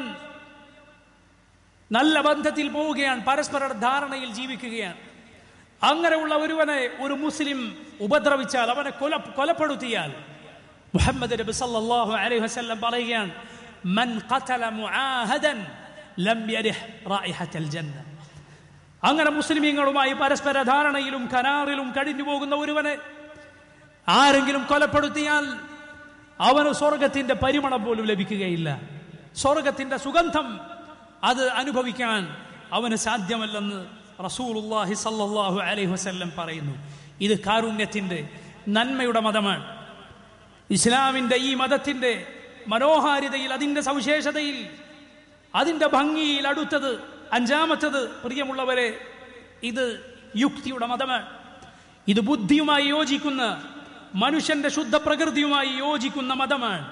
നല്ല ബന്ധത്തിൽ പോവുകയാണ്, പരസ്പര ധാരണയിൽ ജീവിക്കുകയാണ്. അങ്ങനെയുള്ള ഒരുവനെ ഒരു മുസ്ലിം ഉപദ്രവിച്ചാൽ, അവനെ കൊല കൊലപ്പെടുത്തിയാൽ മുഹമ്മദ് നബി സല്ലല്ലാഹു അലൈഹി വസല്ലം പറയുകയാണ്, മൻ ഖതല മുആഹദൻ ലം യരിഹ് റായിഹത്തൽ ജന്ന. അങ്ങനെ മുസ്ലിമീങ്ങളുമായി പരസ്പര ധാരണയിലും കരാറിലും കഴിഞ്ഞു പോകുന്ന ഒരുവനെ ആരെങ്കിലും കൊലപ്പെടുത്തിയാൽ അവന് സ്വർഗത്തിന്റെ പരിമളം പോലും ലഭിക്കുകയില്ല. സ്വർഗത്തിന്റെ സുഗന്ധം അത് അനുഭവിക്കാൻ അവന് സാധ്യമല്ലെന്ന് റസൂലുള്ളാഹി സ്വല്ലല്ലാഹു അലൈഹി വസല്ലം പറയുന്നു. ഇത് കാരുണ്യത്തിന്റെ, നന്മയുടെ മതമാണ്. ഇസ്ലാമിന്റെ ഈ മതത്തിന്റെ മനോഹാരിതയിൽ, അതിന്റെ സവിശേഷതയിൽ, അതിന്റെ ഭംഗിയിൽ അടുത്തത് അഞ്ചാമത്തത്, പ്രിയമുള്ളവരെ, ഇത് യുക്തിയുടെ മതമാണ്. ഇത് ബുദ്ധിയുമായി യോജിക്കുന്ന, മനുഷ്യന്റെ ശുദ്ധ പ്രകൃതിയുമായി യോജിക്കുന്ന മതമാണ്.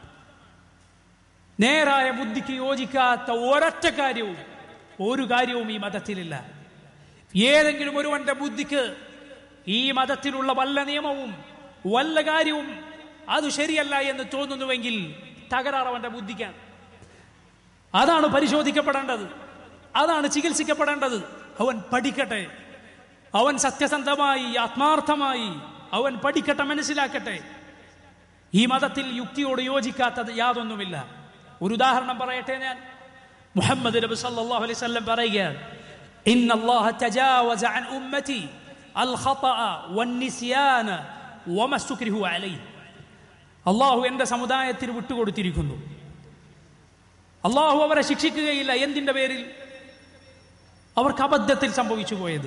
നേരായ ബുദ്ധിക്ക് യോജിക്കാത്ത ഒരൊറ്റ കാര്യവും ഒരു കാര്യവും ഈ മതത്തിലില്ല. ഏതെങ്കിലും ഒരുവന്റെ ബുദ്ധിക്ക് ഈ മതത്തിലുള്ള വല്ല നിയമവും വല്ല കാര്യവും അത് ശരിയല്ല എന്ന് തോന്നുന്നുവെങ്കിൽ തകരാർ അവന്റെ ബുദ്ധിക്കാണ്. അതാണ് പരിശോധിക്കപ്പെടേണ്ടത്, അതാണ് ചികിത്സിക്കപ്പെടേണ്ടത്. അവൻ പഠിക്കട്ടെ, അവൻ സത്യസന്ധമായി ആത്മാർത്ഥമായി അവൻ പഠിക്കട്ടെ, മനസ്സിലാക്കട്ടെ. ഈ മതത്തിൽ യുക്തിയോട് യോജിക്കാത്തത് യാതൊന്നുമില്ല. ഒരു ഉദാഹരണം പറയട്ടെ ഞാൻ. മുഹമ്മദ് നബി സല്ലല്ലാഹു അലൈഹി വസല്ലം പറയുകയാണ്, ഇന്നല്ലാഹ തജാവസ അൻ ഉമ്മതി അൽ ഖതഅ വന്നിസ്യാന വമസ്തുക്രിഹു അലൈഹി. അല്ലാഹു എൻ്റെ സമുദായത്തിന് വിട്ടുകൊടുത്തിരിക്കുന്നു. അല്ലാഹു അവരെ ശിക്ഷിക്കുകയില്ല. എന്തിന്റെ പേരിൽ? അവർക്ക് അബദ്ധത്തിൽ സംഭവിച്ചു പോയത്.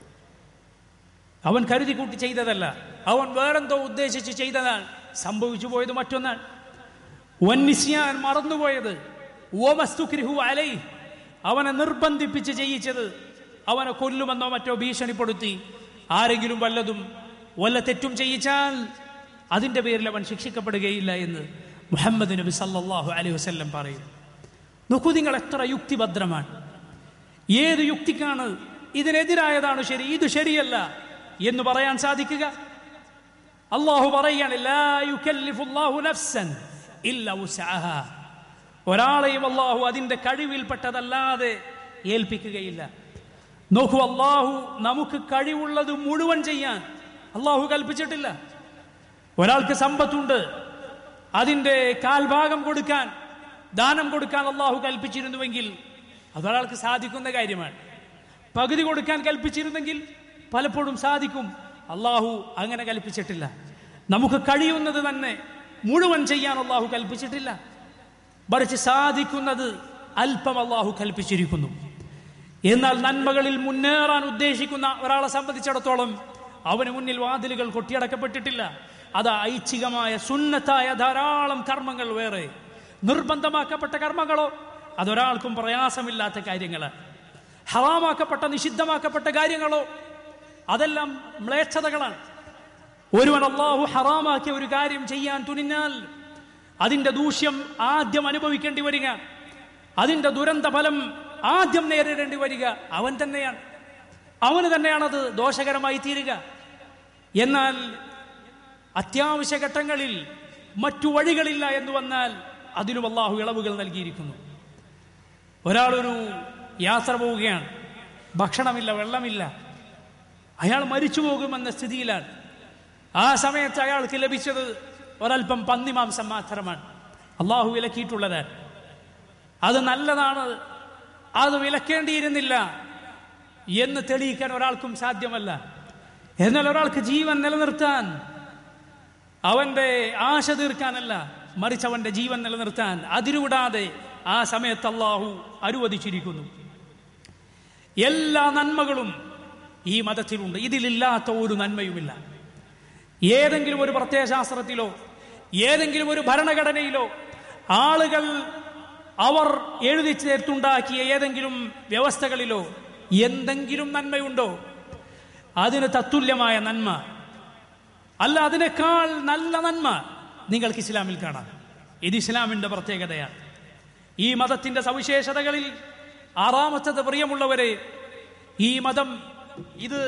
അവൻ കരുതി കൂട്ടി ചെയ്തതല്ല, അവൻ വേറെന്തോ ഉദ്ദേശിച്ച് ചെയ്തതാണ്. സംഭവിച്ചു പോയത് മറ്റൊന്നാണ്. വന്നിസ്യാൻ, മറന്നുപോയത്. വമസ്തുക്രിഹു അലൈഹി, അവനെ നിർബന്ധിപ്പിച്ച് ചെയ്യിച്ചത്. അവനെ കൊല്ലുമെന്നോ മറ്റോ ഭീഷണിപ്പെടുത്തി ആരെങ്കിലും വല്ലതും വല്ല തെറ്റും ചെയ്യിച്ചാൽ അതിന്റെ പേരിൽ അവൻ ശിക്ഷിക്കപ്പെടുകയില്ല എന്ന് മുഹമ്മദ് നബി സല്ലല്ലാഹു അലൈഹി വസല്ലം പറയും. നോക്കൂ നിങ്ങൾ, എത്ര യുക്തിഭദ്രമാണ്. ഏത് യുക്തിക്കാണ് ഇതിനെതിരായതാണ് ശരി, ഇത് ശരിയല്ല എന്ന് പറയാൻ സാധിക്കുക? അല്ലാഹു പറയുകയാണ്, ലാ യുകല്ലിഫുല്ലാഹു നഫ്സൻ ഇല്ലാ വുസ്അഹാ. ഒരാളെയും അല്ലാഹു അതിന്റെ കഴിവിൽപ്പെട്ടതല്ലാതെ ഏൽപ്പിക്കുകയില്ല. നോക്കൂ, അല്ലാഹു നമുക്ക് കഴിവുള്ളത് മുഴുവൻ ചെയ്യാൻ അല്ലാഹു കൽപ്പിച്ചിട്ടില്ല. ഒരാൾക്ക് സമ്പത്തുണ്ട്, അതിന്റെ കാൽഭാഗം കൊടുക്കാൻ, ദാനം കൊടുക്കാൻ അല്ലാഹു കൽപ്പിച്ചിരുന്നുവെങ്കിൽ അതൊരാൾക്ക് സാധിക്കുന്ന കാര്യമാണ്. പകുതി കൊടുക്കാൻ കൽപ്പിച്ചിരുന്നെങ്കിൽ പലപ്പോഴും സാധിക്കും. അല്ലാഹു അങ്ങനെ കൽപ്പിച്ചിട്ടില്ല. നമുക്ക് കഴിയുന്നത് തന്നെ മുഴുവൻ ചെയ്യാൻ അല്ലാഹു കൽപ്പിച്ചിട്ടില്ല. മറിച്ച് സാധിക്കുന്നത് അല്പം അല്ലാഹു കൽപ്പിച്ചിരിക്കുന്നു. എന്നാൽ നന്മകളിൽ മുന്നേറാൻ ഉദ്ദേശിക്കുന്ന ഒരാളെ സംബന്ധിച്ചിടത്തോളം അവന് മുന്നിൽ വാതിലുകൾ കൊട്ടിയടക്കപ്പെട്ടിട്ടില്ല. അത് ഐച്ഛികമായ സുന്നത്തായ ധാരാളം കർമ്മങ്ങൾ വേറെ, നിർബന്ധമാക്കപ്പെട്ട കർമ്മങ്ങളോ അതൊരാൾക്കും പ്രയാസമില്ലാത്ത കാര്യങ്ങളാണ്. ഹറാമാക്കപ്പെട്ട നിഷിദ്ധമാക്കപ്പെട്ട കാര്യങ്ങളോ അതെല്ലാം മ്ലേച്ഛതകളാണ്. ഒരുവൻ അല്ലാഹു ഹറാമാക്കിയ ഒരു കാര്യം ചെയ്യാൻ തുനിഞ്ഞാൽ അതിന്റെ ദൂഷ്യം ആദ്യം അനുഭവിക്കേണ്ടി വരിക, അതിന്റെ ദുരന്ത ഫലം ആദ്യം നേരിടേണ്ടി വരിക അവൻ തന്നെയാണ്. അവന് തന്നെയാണത് ദോഷകരമായി തീരുക. എന്നാൽ അത്യാവശ്യ ഘട്ടങ്ങളിൽ മറ്റു വഴികളില്ല എന്ന് വന്നാൽ അതിലും അല്ലാഹു ഇളവുകൾ നൽകിയിരിക്കുന്നു. ഒരാളൊരു യാത്ര പോവുകയാണ്, ഭക്ഷണമില്ല, വെള്ളമില്ല, അയാൾ മരിച്ചു പോകുമെന്ന സ്ഥിതിയിലാണ്. ആ സമയത്ത് അയാൾക്ക് ലഭിച്ചത് ഒരൽപ്പം പന്നിമാംസം മാത്രമാണ്. അല്ലാഹു വിലക്കിയിട്ടുള്ളതാണ്, അത് നല്ലതാണ്, അത് വിലക്കേണ്ടിയിരുന്നില്ല എന്ന് തെളിയിക്കാൻ ഒരാൾക്കും സാധ്യമല്ല. എന്നാൽ ഒരാൾക്ക് ജീവൻ നിലനിർത്താൻ, അവന്റെ ആശ തീർക്കാനല്ല, മറിച്ച് അവന്റെ ജീവൻ നിലനിർത്താൻ അതിരുവിടാതെ ആ സമയത്ത് അല്ലാഹു അനുവദിച്ചിരിക്കുന്നു. എല്ലാ നന്മകളും ഈ മതത്തിലുണ്ട്. ഇതിലില്ലാത്ത ഒരു നന്മയുമില്ല. ഏതെങ്കിലും ഒരു പ്രത്യയശാസ്ത്രത്തിലോ ഏതെങ്കിലും ഒരു ഭരണഘടനയിലോ ആളുകൾ അവർ എഴുതി ചേർത്തുണ്ടാക്കിയ ഏതെങ്കിലും വ്യവസ്ഥകളിലോ എന്തെങ്കിലും നന്മയുണ്ടോ? അതിന് തത്തുല്യമായ നന്മ അല്ല, അതിനേക്കാൾ നല്ല നന്മ നിങ്ങൾക്ക് ഇസ്ലാമിൽ കാണാം. ഇത് ഇസ്ലാമിന്റെ പ്രത്യേകതയാണ്. ഈ മതത്തിന്റെ സവിശേഷതകളിൽ ആറാമത്തത്, പ്രിയമുള്ളവരെ, ഈ മതം ഇത്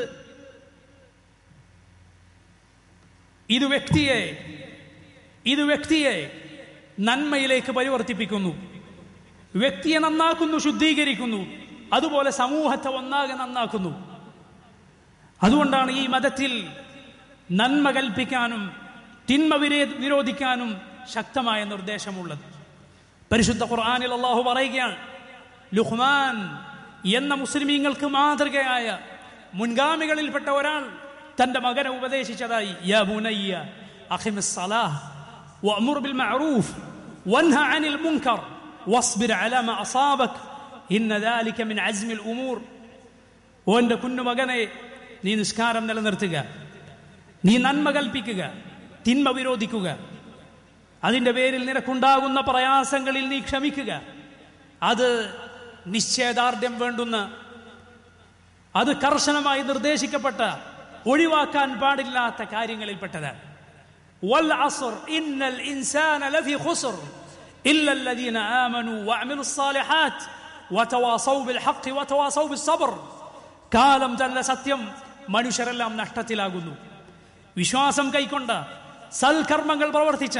ഇത് വ്യക്തിയെ ഇത് വ്യക്തിയെ നന്മയിലേക്ക് പരിവർത്തിപ്പിക്കുന്നു, വ്യക്തിയെ നന്നാക്കുന്നു, ശുദ്ധീകരിക്കുന്നു, അതുപോലെ സമൂഹത്തെ ഒന്നാകെ നന്നാക്കുന്നു. അതുകൊണ്ടാണ് ഈ മതത്തിൽ നന്മ കൽപ്പിക്കാനും തിന്മ വിരോധിക്കാനും ശക്തമായ നിർദ്ദേശമുള്ളത്. പരിശുദ്ധ ഖുർആനിൽ അല്ലാഹു പറയുകയാണ്, ലുഖ്മാൻ എന്ന മുസ്ലിമീങ്ങൾക്ക് മാതൃകയായ മുൻഗാമികളിൽപ്പെട്ട ഒരാൾ തന്റെ മകനെ ഉപദേശിച്ചതായി, യാ ബുനയ്യ അഖിമിസ് സലാഹ് വഅ്മുർ ബിൽ മഅറൂഫ് വൻഹ അനിൽ മുൻകർ വസ്ബിർ അലാ മാ അസാബക ഇന്ന ദാലിക മിൻ അസ്മിൽ ഉമൂർ. ഓ എൻ്റെ കുഞ്ഞുമകനെ, നീ നിസ്കാരം നിലനിർത്തുക, നീ നന്മ കൽപ്പിക്കുക, തിന്മ വിരോധിക്കുക, അതിൻ്റെ പേരിൽ നിനക്കുണ്ടാകുന്ന പ്രയാസങ്ങളിൽ നീ ക്ഷമിക്കുക. അത് നിശ്ചയദാർഢ്യം വേണ്ടുന്ന, അത് കർശനമായി നിർദ്ദേശിക്കപ്പെട്ട, ഒഴിവാക്കാൻ പാടില്ലാത്ത കാര്യങ്ങളിൽപ്പെട്ടതാണ്. വൽ അസ്ർ ഇന്നൽ ഇൻസാന ലഫീ ഖുസ്ർ ഇല്ല അല്ലദീന ആമനൂ വഅമിലുസ് സാലിഹാത്ത് വതവാസൗ ബിൽ ഹഖ് വതവാസൗ ബിസ് സബ്ർ. കാലം തന്നെ സത്യം, മനുഷ്യരെല്ലാം നഷ്ടത്തിലാകുന്നു. വിശ്വാസം കൈക്കൊണ്ട, സൽക്കർമ്മങ്ങൾ പ്രവർത്തിച്ച,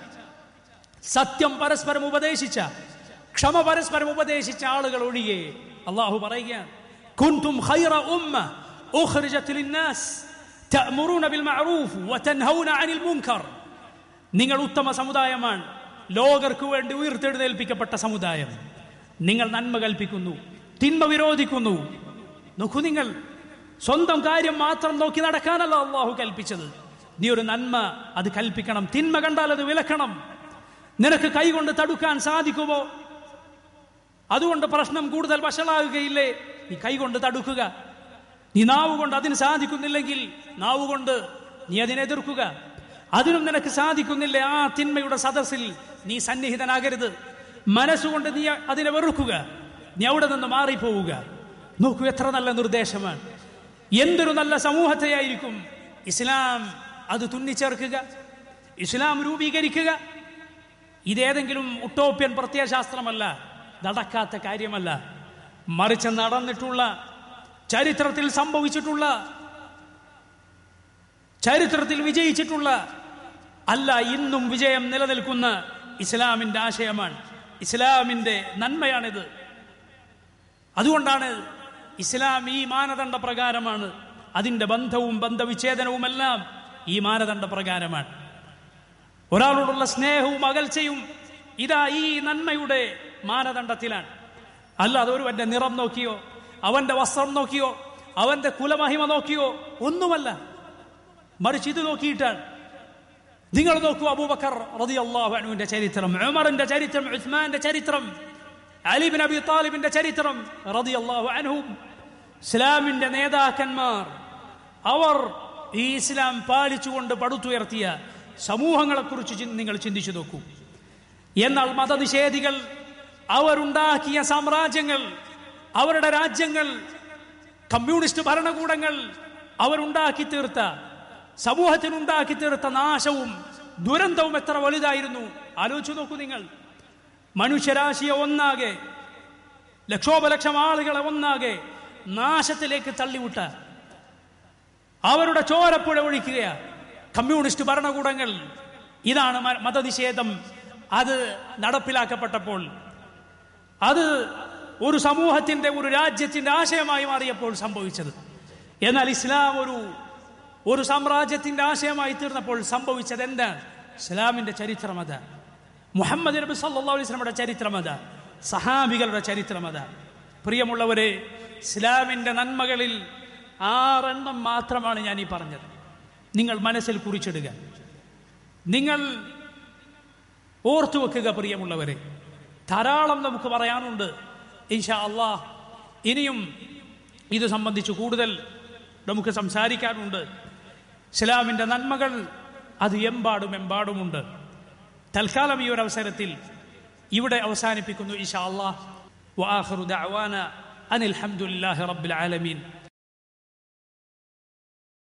സത്യം പരസ്പരം ഉപദേശിച്ച, ക്ഷമ പരസ്പരം ഉപദേശിച്ച ആളുകൾ ഒഴികെ അല്ലാഹു പറയുകയാണ്, കുൻതും ഖൈറ ഉമ്മ ഉഖ്രിജത് ലിന്നാസ് തഅ്മുറൂന ബിൽ മഅറൂഫ് വതൻഹൗന അനിൽ മുൻകർ. നിങ്ങൾ ഉത്തമ സമുദായമാണ്, ലോകർക്ക് വേണ്ടി ഉയർത്തെഴുന്നേൽപ്പിക്കപ്പെട്ട സമുദായം. നിങ്ങൾ നന്മ കൽപ്പിക്കുന്നു, തിന്മ വിരോധിക്കുന്നു. നോക്കൂ, നിങ്ങൾ സ്വന്തം കാര്യം മാത്രം നോക്കി നടക്കാനല്ല അല്ലാഹു കൽപ്പിച്ചത്. നീ ഒരു നന്മ അത് കൽപ്പിക്കണം, തിന്മ കണ്ടാൽ അത് വിലക്കണം. നിനക്ക് കൈകൊണ്ട് തടുക്കാൻ സാധിക്കുമോ? അതുകൊണ്ട് പ്രശ്നം കൂടുതൽ വഷളാകുകയില്ലേ? നീ കൈകൊണ്ട് തടുക്കുക. നീ നാവുകൊണ്ട് അതിന് സാധിക്കുന്നില്ലെങ്കിൽ നാവുകൊണ്ട് നീ അതിനെതിർക്കുക. അതിനും നിനക്ക് സാധിക്കുന്നില്ല, ആ തിന്മയുടെ സദസ്സിൽ നീ സന്നിഹിതനാകരുത്. മനസ്സുകൊണ്ട് നീ അതിനെ വെറുക്കുക, നീ അവിടെ നിന്ന് മാറിപ്പോവുക. നോക്കൂ, എത്ര നല്ല നിർദ്ദേശമാണ്! എന്തൊരു നല്ല സമൂഹത്തെയായിരിക്കും ഇസ്ലാം അത് തുന്നിച്ചേർക്കുക, ഇസ്ലാം രൂപീകരിക്കുക. ഇതേതെങ്കിലും ഉട്ടോപ്യൻ പ്രത്യയശാസ്ത്രമല്ല, നടക്കാത്ത കാര്യമല്ല. മറിച്ച് നടന്നിട്ടുള്ള, ചരിത്രത്തിൽ സംഭവിച്ചിട്ടുള്ള, ചരിത്രത്തിൽ വിജയിച്ചിട്ടുള്ള, അല്ല ഇന്നും വിജയം നിലനിൽക്കുന്ന ഇസ്ലാമിന്റെ ആശയമാണ്, ഇസ്ലാമിന്റെ നന്മയാണിത്. അതുകൊണ്ടാണ് ഇസ്ലാം ഈ മാനദണ്ഡ പ്രകാരമാണ്. അതിൻ്റെ ബന്ധവും ബന്ധവിച്ഛേദനവുമെല്ലാം ഈ മാനദണ്ഡ പ്രകാരമാണ്. ഒരാളോടുള്ള സ്നേഹവും അകൽച്ചയും ഇതാ ഈ നന്മയുടെ മാനദണ്ഡത്തിലാണ്. അല്ലാതെ ഒരുവന്റെ നിറം നോക്കിയോ, അവന്റെ വസ്ത്രം നോക്കിയോ, അവന്റെ കുലമഹിമ നോക്കിയോ ഒന്നുമല്ല, മറിച്ച് ഇത് നോക്കിയിട്ടാണ്. നിങ്ങൾ നോക്കൂ, അബൂബക്കർ റളിയല്ലാഹു അൻഹുവിന്റെ ചരിത്രം, ഉമറിന്റെ ചരിത്രം, ഉസ്മാന്റെ ചരിത്രം, അലി ഇബ്നു അബി താലിബിന്റെ ചരിത്രം റളിയല്ലാഹു അൻഹും. ഇസ്ലാമിന്റെ നേതാക്കന്മാർ, അവർ ഈ ഇസ്ലാം പാലിച്ചുകൊണ്ട് പടുത്തുയർത്തിയ സമൂഹങ്ങളെക്കുറിച്ച് നിങ്ങൾ ചിന്തിച്ചു നോക്കൂ. എന്നാൽ മതനിഷേധികൾ, അവരുണ്ടാക്കിയ സാമ്രാജ്യങ്ങൾ, അവരുടെ രാജ്യങ്ങൾ, കമ്മ്യൂണിസ്റ്റ് ഭരണകൂടങ്ങൾ, അവരുണ്ടാക്കി തീർത്ത, സമൂഹത്തിനുണ്ടാക്കി തീർത്ത നാശവും ദുരന്തവും എത്ര വലുതായിരുന്നു ആലോചിച്ചു നോക്കൂ നിങ്ങൾ. മനുഷ്യരാശിയെ ഒന്നാകെ, ലക്ഷോപലക്ഷം ആളുകളെ ഒന്നാകെ നാശത്തിലേക്ക് തള്ളിവിട്ട, അവരുടെ ചോരപ്പുഴ ഒഴിക്കുക കമ്മ്യൂണിസ്റ്റ് ഭരണകൂടങ്ങൾ. ഇതാണ് മതനിഷേധം. അത് നടപ്പിലാക്കപ്പെട്ടപ്പോൾ, അത് ഒരു സമൂഹത്തിന്റെ, ഒരു രാജ്യത്തിന്റെ ആശയമായി മാറിയപ്പോൾ സംഭവിച്ചത്. എന്നാൽ ഇസ്ലാം ഒരു ഒരു സാമ്രാജ്യത്തിന്റെ ആശയമായി തീർന്നപ്പോൾ സംഭവിച്ചത് എന്താണ്? ഇസ്ലാമിന്റെ ചരിത്രം അതാണ്. മുഹമ്മദ് നബി സല്ലല്ലാഹു അലൈഹി വസല്ലമയുടെ ചരിത്രം അതാണ്. സഹാബികളുടെ ചരിത്രം അതാണ്. പ്രിയമുള്ളവരെ, ഇസ്ലാമിന്റെ നന്മകളിൽ ആറെണ്ണം മാത്രമാണ് ഞാൻ ഈ പറഞ്ഞത്. നിങ്ങൾ മനസ്സിൽ കുറിച്ചിടുക, നിങ്ങൾ ഓർത്തു വെക്കുക. പ്രിയമുള്ളവരെ, ധാരാളം നമുക്ക് പറയാനുണ്ട്. ഇൻഷാ അല്ലാഹ് ഇനിയും ഇത് സംബന്ധിച്ച് കൂടുതൽ നമുക്ക് സംസാരിക്കാനുണ്ട്. ഇസ്ലാമിൻ്റെ നന്മകൾ അത് എമ്പാടും എമ്പാടുമുണ്ട്. തൽക്കാലം ഈ ഒരു അവസരത്തിൽ ഇവിടെ അവസാനിപ്പിക്കുന്നു. ഇൻഷാ അല്ലാഹ്. വആഖിറു ദഅവാന അനിൽ ഹംദുലില്ലാഹി റബ്ബിൽ ആലമീൻ.